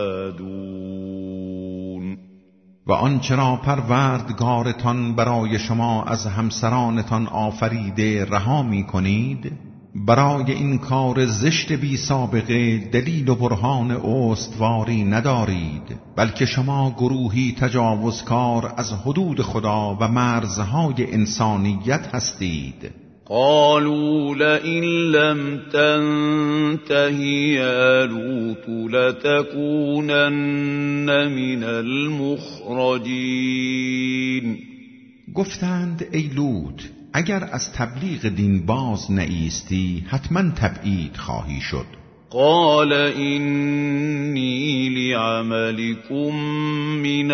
عادون. و آنچه را پروردگارتان برای شما از همسرانتان آفریده رها می کنید، برای این کار زشت بی سابقه دلیل و برهان استواری ندارید، بلکه شما گروهی تجاوزکار از حدود خدا و مرزهای انسانیت هستید. قالوا لئن لم تنته يا لوط لتكونن من المخرجين. گفتند ای لوط، اگر از تبلیغ دین باز نایستی حتما تبعید خواهی شد. قال إني لعملكم من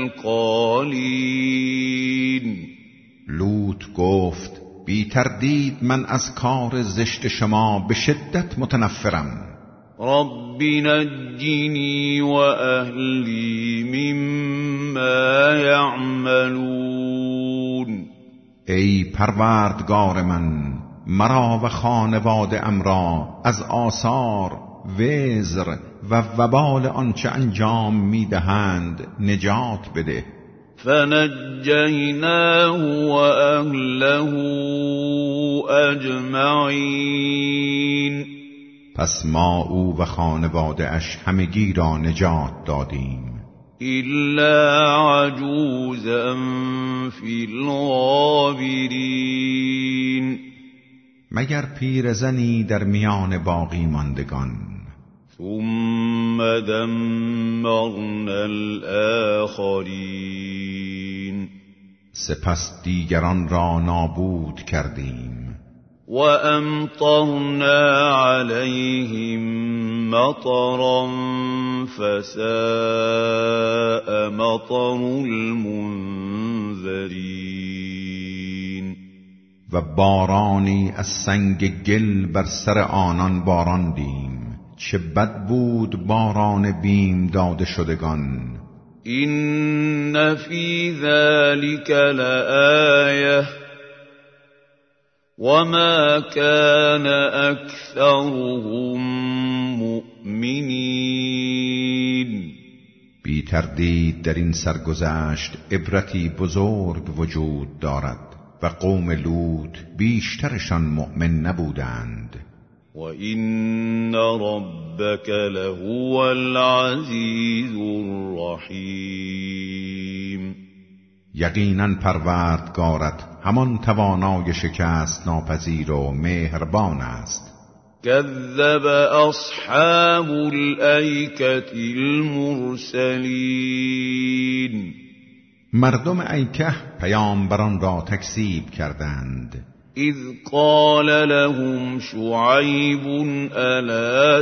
القالين. لوط گفت بی تردید من از کار زشت شما به شدت متنفرم. رب نجني وأهلي مما يعملون. ای پروردگار من، مرا و خانواده ام را از آثار، وزر و وبال آنچه انجام میدهند نجات بده. فنجیناه و اهله اجمعین. پس ما او و خانواده اش همگی را نجات دادیم إلا عجوزا في الغابرين. مگر پیرزنی در میان باقی ماندگان. ثم دمرنا الآخرين. سپس دیگران را نابود کردیم. وأمطرنا عليهم مطرا فساء مطر المنذرين. و بارانی از سنگ گل بر سر آنان باراندیم، چه بد بود باران بیم داده شدگان. إن في ذلك لآية وما كان أكثرهم مؤمنين. بی تردید در این سرگذشت عبرتی بزرگ وجود دارد و قوم لوط بیشترشان مؤمن نبودند. وَإِنَّ رَبَّكَ لَهُوَ الْعَزِيزُ الرَّحِيمُ. یقیناً پروردگارت همان توانای شکست ناپذیر و مهربان است. كذب أصحاب الأيكة المرسلين. مردم ایکه پیامبران را تکذیب کردند. إذ قال لهم شعيب ألا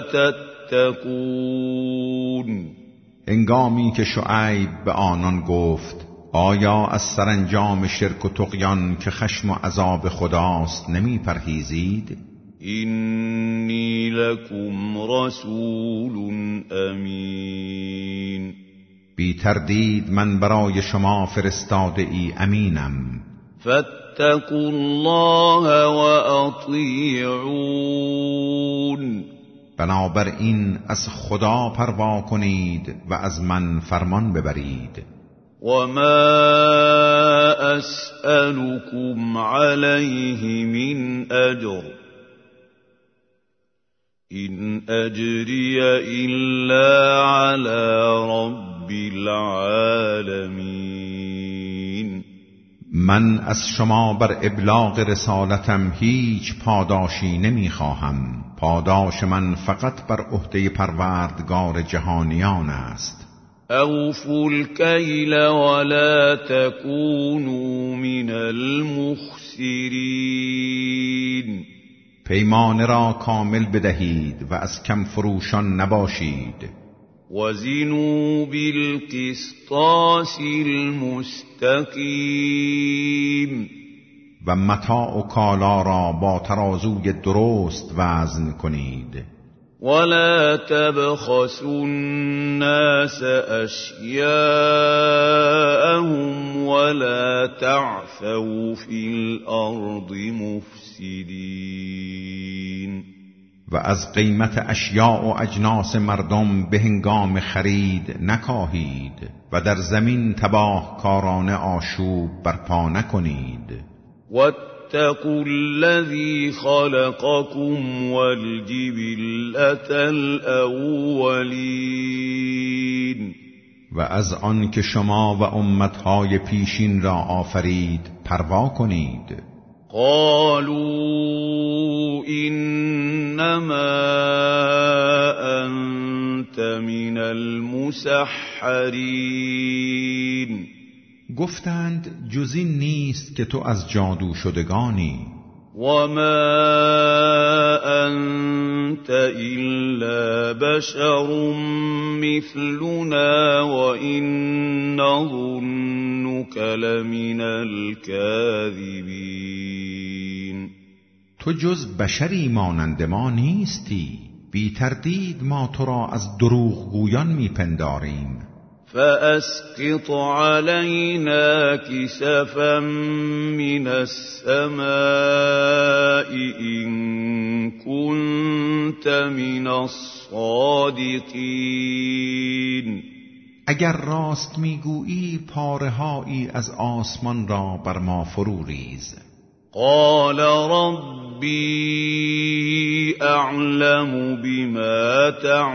تتقون. هنگامی که شعیب به آنان گفت آیا از سرانجام شرک و طغیان که خشم و عذاب خداست نمی پرهیزید؟ إني لكم رسول أمين. بی تردید من برای شما فرستاده ای امینم. فاتقوا الله وأطيعون. بنابراین از خدا پروا کنید و از من فرمان ببرید. وما أسألكم عليه من أجر إن أجري إلا على رب العالمين. من از شما بر ابلاغ رسالتم هیچ پاداشی نمیخواهم. پاداش من فقط بر عهده پروردگار جهانیان است. أوفوا الكيل ولا تكونوا من المخسرين. پیمان را کامل بدهید و از کم فروشان نباشید. وزنوا بالقسطاس المستقيم. و متاع و کالا را با ترازوی درست وزن کنید. ولا تبخسوا الناس أشياءهم ولا تعثوا في الأرض مفسدين. و از قیمت اشیاء و اجناس مردم به هنگام خرید نکاهید و در زمین تباه کارانه آشوب برپا نکنید. واتقوا الذي خلقكم والجبلة الأولين. و از آن که شما و امتهای پیشین را آفرید پروا کنید. قالوا إنما أنت من المسحرين. گفتند جز این نیست که تو از جادو شدگانی. وما أنت إلا بشر مثلنا وإن نظنك لمن الكاذبين. تو جز بشری مانند ما نیستی، بی تردید ما تو را از دروغگویان میپنداریم. فأسقط علينا كسفا من السماء إن كنت من الصادقين. اگر راست میگویی پاره‌هایی از آسمان را بر ما فرو ریز. قال ربي أعلم بما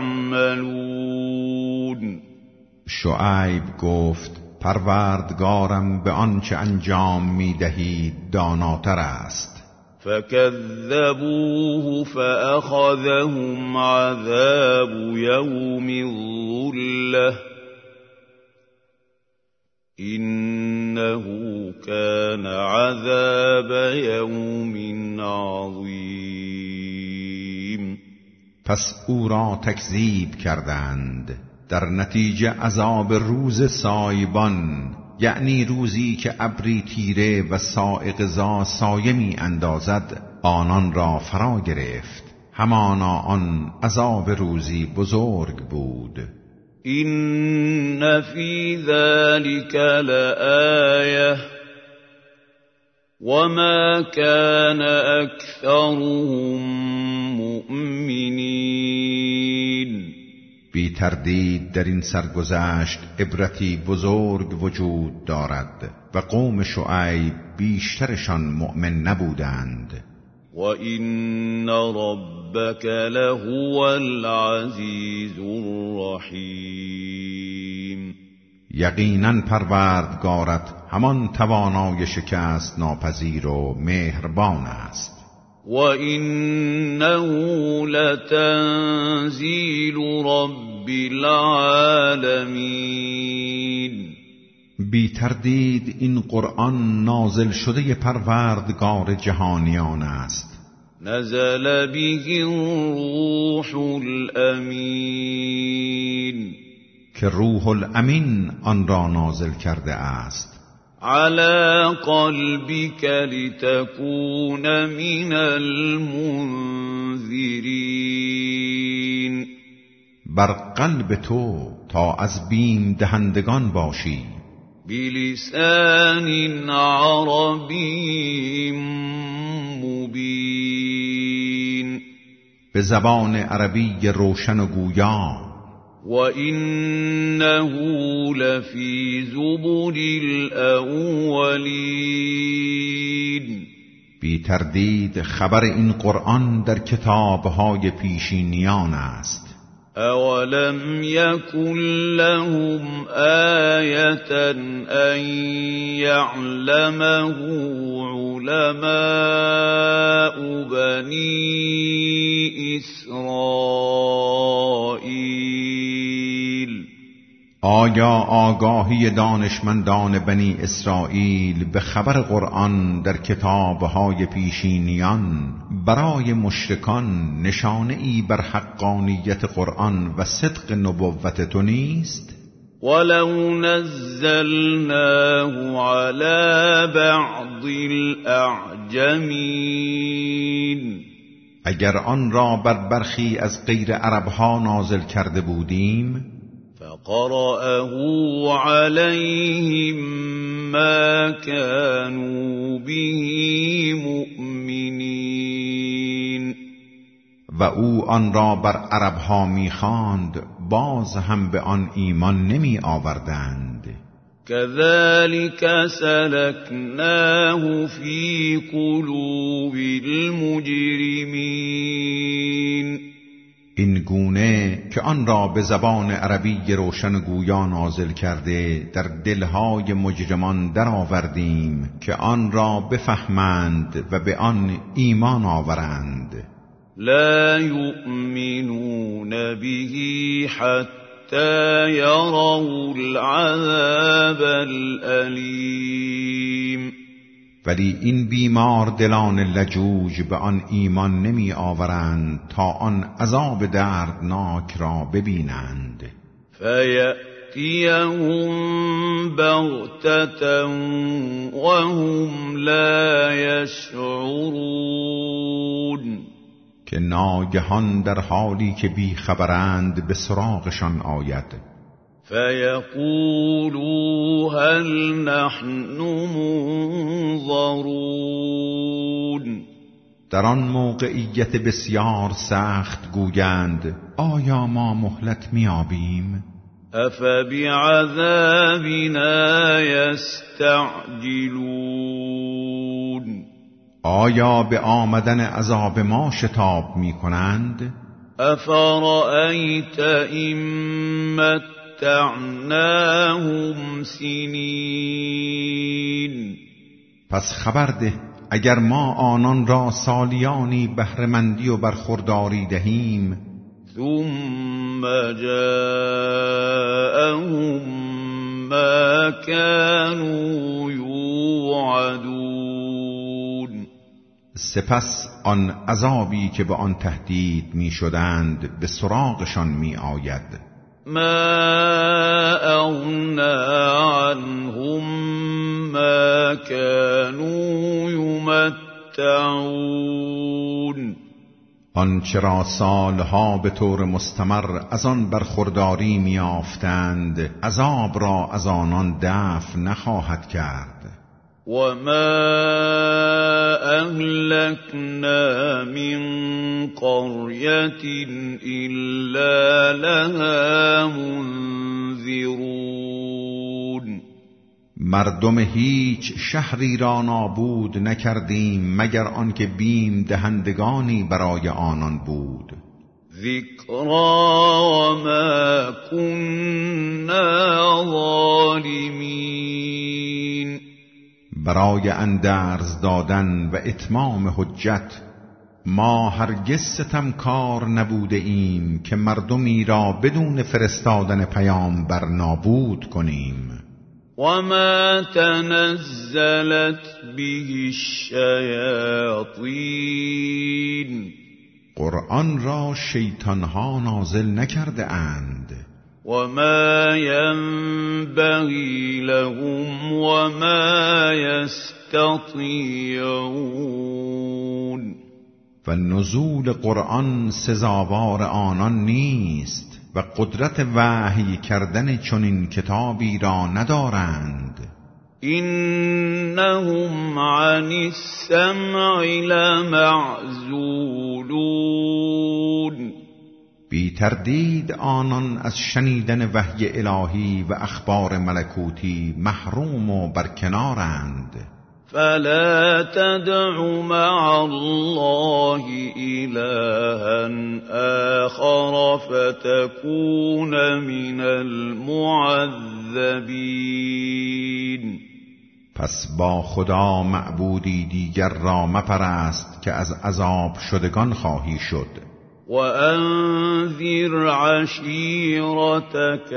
تعملون. شعیب گفت پروردگارم به آنچه انجام میدهید داناتر است. فكذبوه فأخذهم عذاب يوم الظلة إنه كان عذاب يوم عظيم. پس او را تکذیب کردند، در نتیجه عذاب روز سایبان، یعنی روزی که ابری تیره و صاعقه‌زا سایه می اندازد آنان را فرا گرفت. همانا آن عذاب روزی بزرگ بود. إن في ذلك لآية وما كان أكثرهم مؤمنين. بی تردید در این سرگذشت عبرتی بزرگ وجود دارد و قوم شعیب بیشترشان مؤمن نبودند. وَإِنَّ رَبَّكَ لَهُوَ الْعَزِيزُ الرَّحِيمُ. یقیناً پروردگارت همان توانای شکست ناپذیر و مهربان است. وَإِنَّهُ لَتَنزِيلُ رَبِّ الْعَالَمِينَ. بی تردید این قرآن نازل شده پروردگار جهانیان است. نزل به الروح الامین. که روح الامین آن را نازل کرده است. على قلبك لتكون من المنذرین. بر قلب تو تا از بیم دهندگان باشی. بلسان عربی مبین. به زبان عربی روشن و گویا. وَإِنَّهُ لَفِي زُبُرِ الْأَوَّلِينَ. بی تردید خبر این قرآن در کتاب‌های پیشینیان است. أَوَلَمْ يَكُنْ لَهُمْ آيَةً أَنْ يَعْلَمَهُ عُلَمَاءُ بَنِي إِسْرَائِيلَ. آیا آگاهی دانشمندان بنی اسرائیل به خبر قرآن در کتاب‌های پیشینیان برای مشرکان نشانه‌ای بر حقانیت قرآن و صدق نبوت تو نیست؟ ولو نزلناه على بعض الأعجمین اگر آن را بر برخی از غیر عربها نازل کرده بودیم فقرأه عليهم ما كانوا به مؤمنین و او آن را بر عربها می‌خواند باز هم به آن ایمان نمی آوردند. كذلك سلكناه في قلوب المجرمین این گونه که آن را به زبان عربی روشن گویا نازل کرده در دلهای مجرمان در آوردیم که آن را بفهمند و به آن ایمان آورند. لا يؤمنون به حتى يروا العذاب الألیم ولی این بیمار دلان لجوج به آن ایمان نمی آورند تا آن عذاب دردناک را ببینند. فیأتیهم بغتة وهم لا یشعرون که ناگهان در حالی که بی خبرند به سراغشان آید. فیقولوا هل نحن منظرون در آن موقعیت بسیار سخت گویند آیا ما مهلت میابیم؟ افبعذابنا یستعجلون آیا به آمدن عذاب ما شتاب میکنند؟ افرأیت ان متعناهم سنین پس خبر ده اگر ما آنان را سالیانی بهره‌مندی و برخورداری دهیم ثم جاءهم ما كانوا یوعدون سپس آن عذابی که به آن تهدید می شدند به سراغشان می آید. ما اغنى عنهم ما كانوا یمتعون آنچه را سالها به طور مستمر از آن برخورداری می یافتند عذاب را از آنان دفع نخواهد کرد. وما أهلكنا من قرية إلا لها منذرون مردم هیچ شهری را نابود نکردیم مگر آنکه بیم دهندگانی برای آنان بود. ذکرا وما كنا ظالمین برای اندرز دادن و اتمام حجت ما هرگز ستمکار نبوده ایم که مردمی را بدون فرستادن پیامبر نابود کنیم. وما تنزلت به الشیاطین قرآن را شیطانها نازل نکرده اند. وما ينبغي لهم وما يستطيعون و نزول قرآن سزاوار آنان نیست و قدرت وحی کردن چنین کتابی را ندارند. انهم عن السمع لمعزولون بی تردید آنان از شنیدن وحی الهی و اخبار ملکوتی محروم و برکنارند. فلا تدع مع الله إلها آخر فتكون من المعذبین پس با خدا معبودی دیگر را مپرست که از عذاب شدگان خواهی شد. وأنذر عشيرتك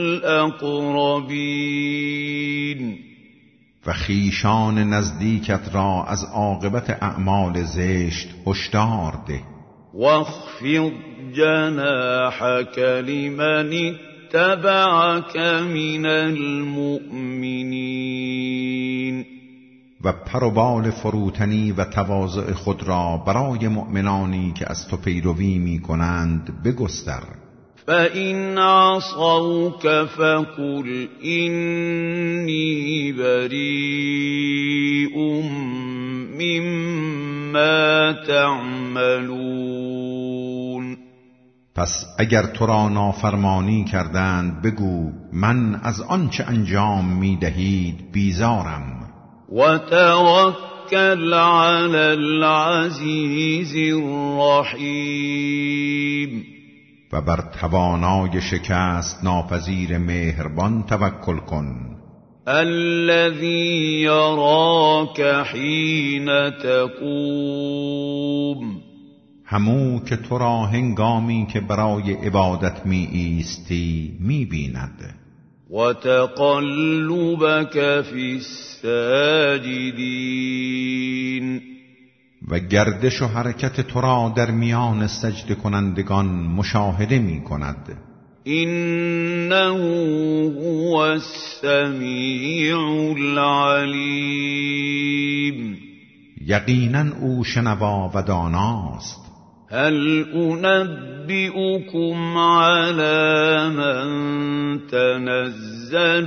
الأقربين و خویشان نزدیکت را از عاقبت اعمال زشت هشدار ده. واخفض جناحك لمن اتبعك من المؤمنین و پر و بال فروتنی و تواضع خود را برای مؤمنانی که از تو پیروی می کنند بگستر. فَإِنْ عَصَوْكَ فَقُلْ إِنِّي بَرِيءٌ مِّمَّا تَعْمَلُونَ. پس اگر تو را نافرمانی کردند بگو من از آنچه انجام می دهید بیزارم. وَتَوَكَّلْ عَلَى الْعَزِيزِ الرَّحِيمِ. و بر توانای شکست ناپذیر مهربان توکل کن. الذي يراك حين تقوم. همو که تو را هنگامی که برای عبادت می ایستی می بیند. وتقلبك في الساجدين. و گردش و حرکت تو را در میان سجده کنندگان مشاهده می کند. انه هو السمیع العلیم. یقینا او شنوا و داناست. هل انبئكم على من تنزل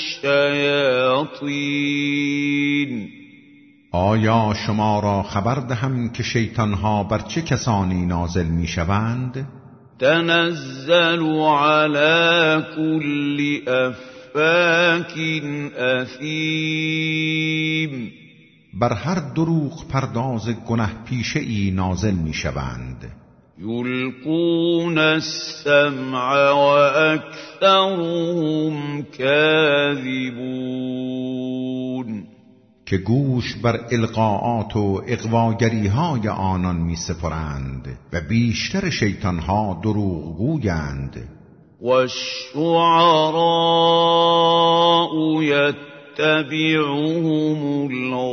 الشیاطین. آیا شما را خبر دهم که شیطانها بر چه کسانی نازل می شوند؟ تنزل على كل افاک اثیم. بر هر دروغ پرداز گنه پیشه ای نازل می شوند. یلقون السمع و اکثرهم کاذبون. که گوش بر القاءات و اغواگری های آنان می سپرند و بیشتر شیطانها دروغ گویند. و الشعراء یتبعهم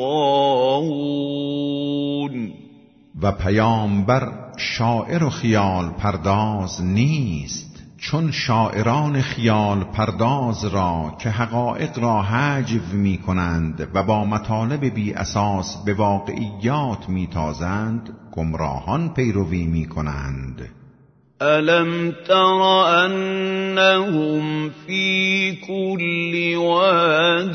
الغاوون. و پیامبر شاعر و خیال پرداز نیست، چون شاعران خیال پرداز را که حقایق را حجو می کنند و با مطالب بی اساس به واقعیات می تازند گمراهان پیروی می کنند. الم تر انهم فی کل واد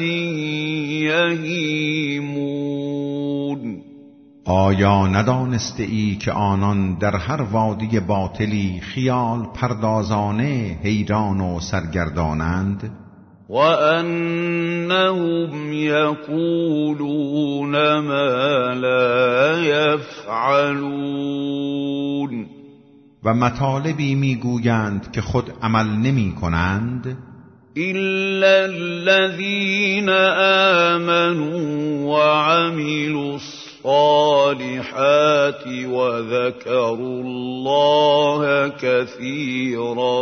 یهیمون. آیا ندانسته ای که آنان در هر وادی باطلی خیال پردازانه حیران و سرگردانند؟ و انهم یقولون ما لا یفعلون. و مطالبی میگویند که خود عمل نمی کنند. الا الذين آمنوا وعملوا الصالحات وذكروا الله كثيرا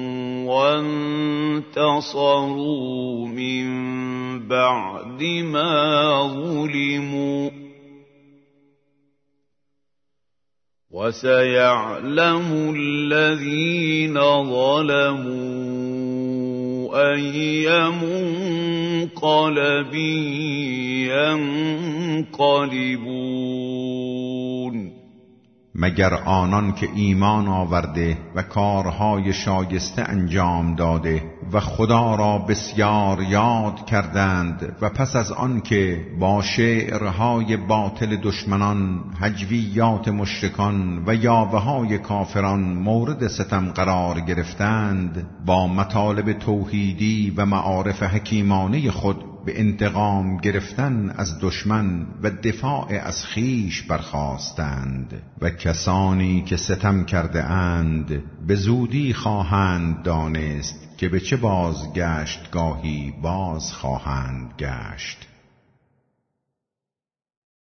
وانتصروا من بعد ما ظلموا وسيعلم الذين ظلموا أي منقلب ينقلبون. مگر آنان که ایمان آورده و کارهای شایسته انجام داده و خدا را بسیار یاد کردند و پس از آن که با شعرهای باطل دشمنان، هجویات مشرکان و یاوه‌های کافران مورد ستم قرار گرفتند، با مطالب توحیدی و معارف حکیمانه خود به انتقام گرفتن از دشمن و دفاع از خویش برخاستند و کسانی که ستم کرده اند به زودی خواهند دانست که به چه بازگشتگاهی باز خواهند گشت.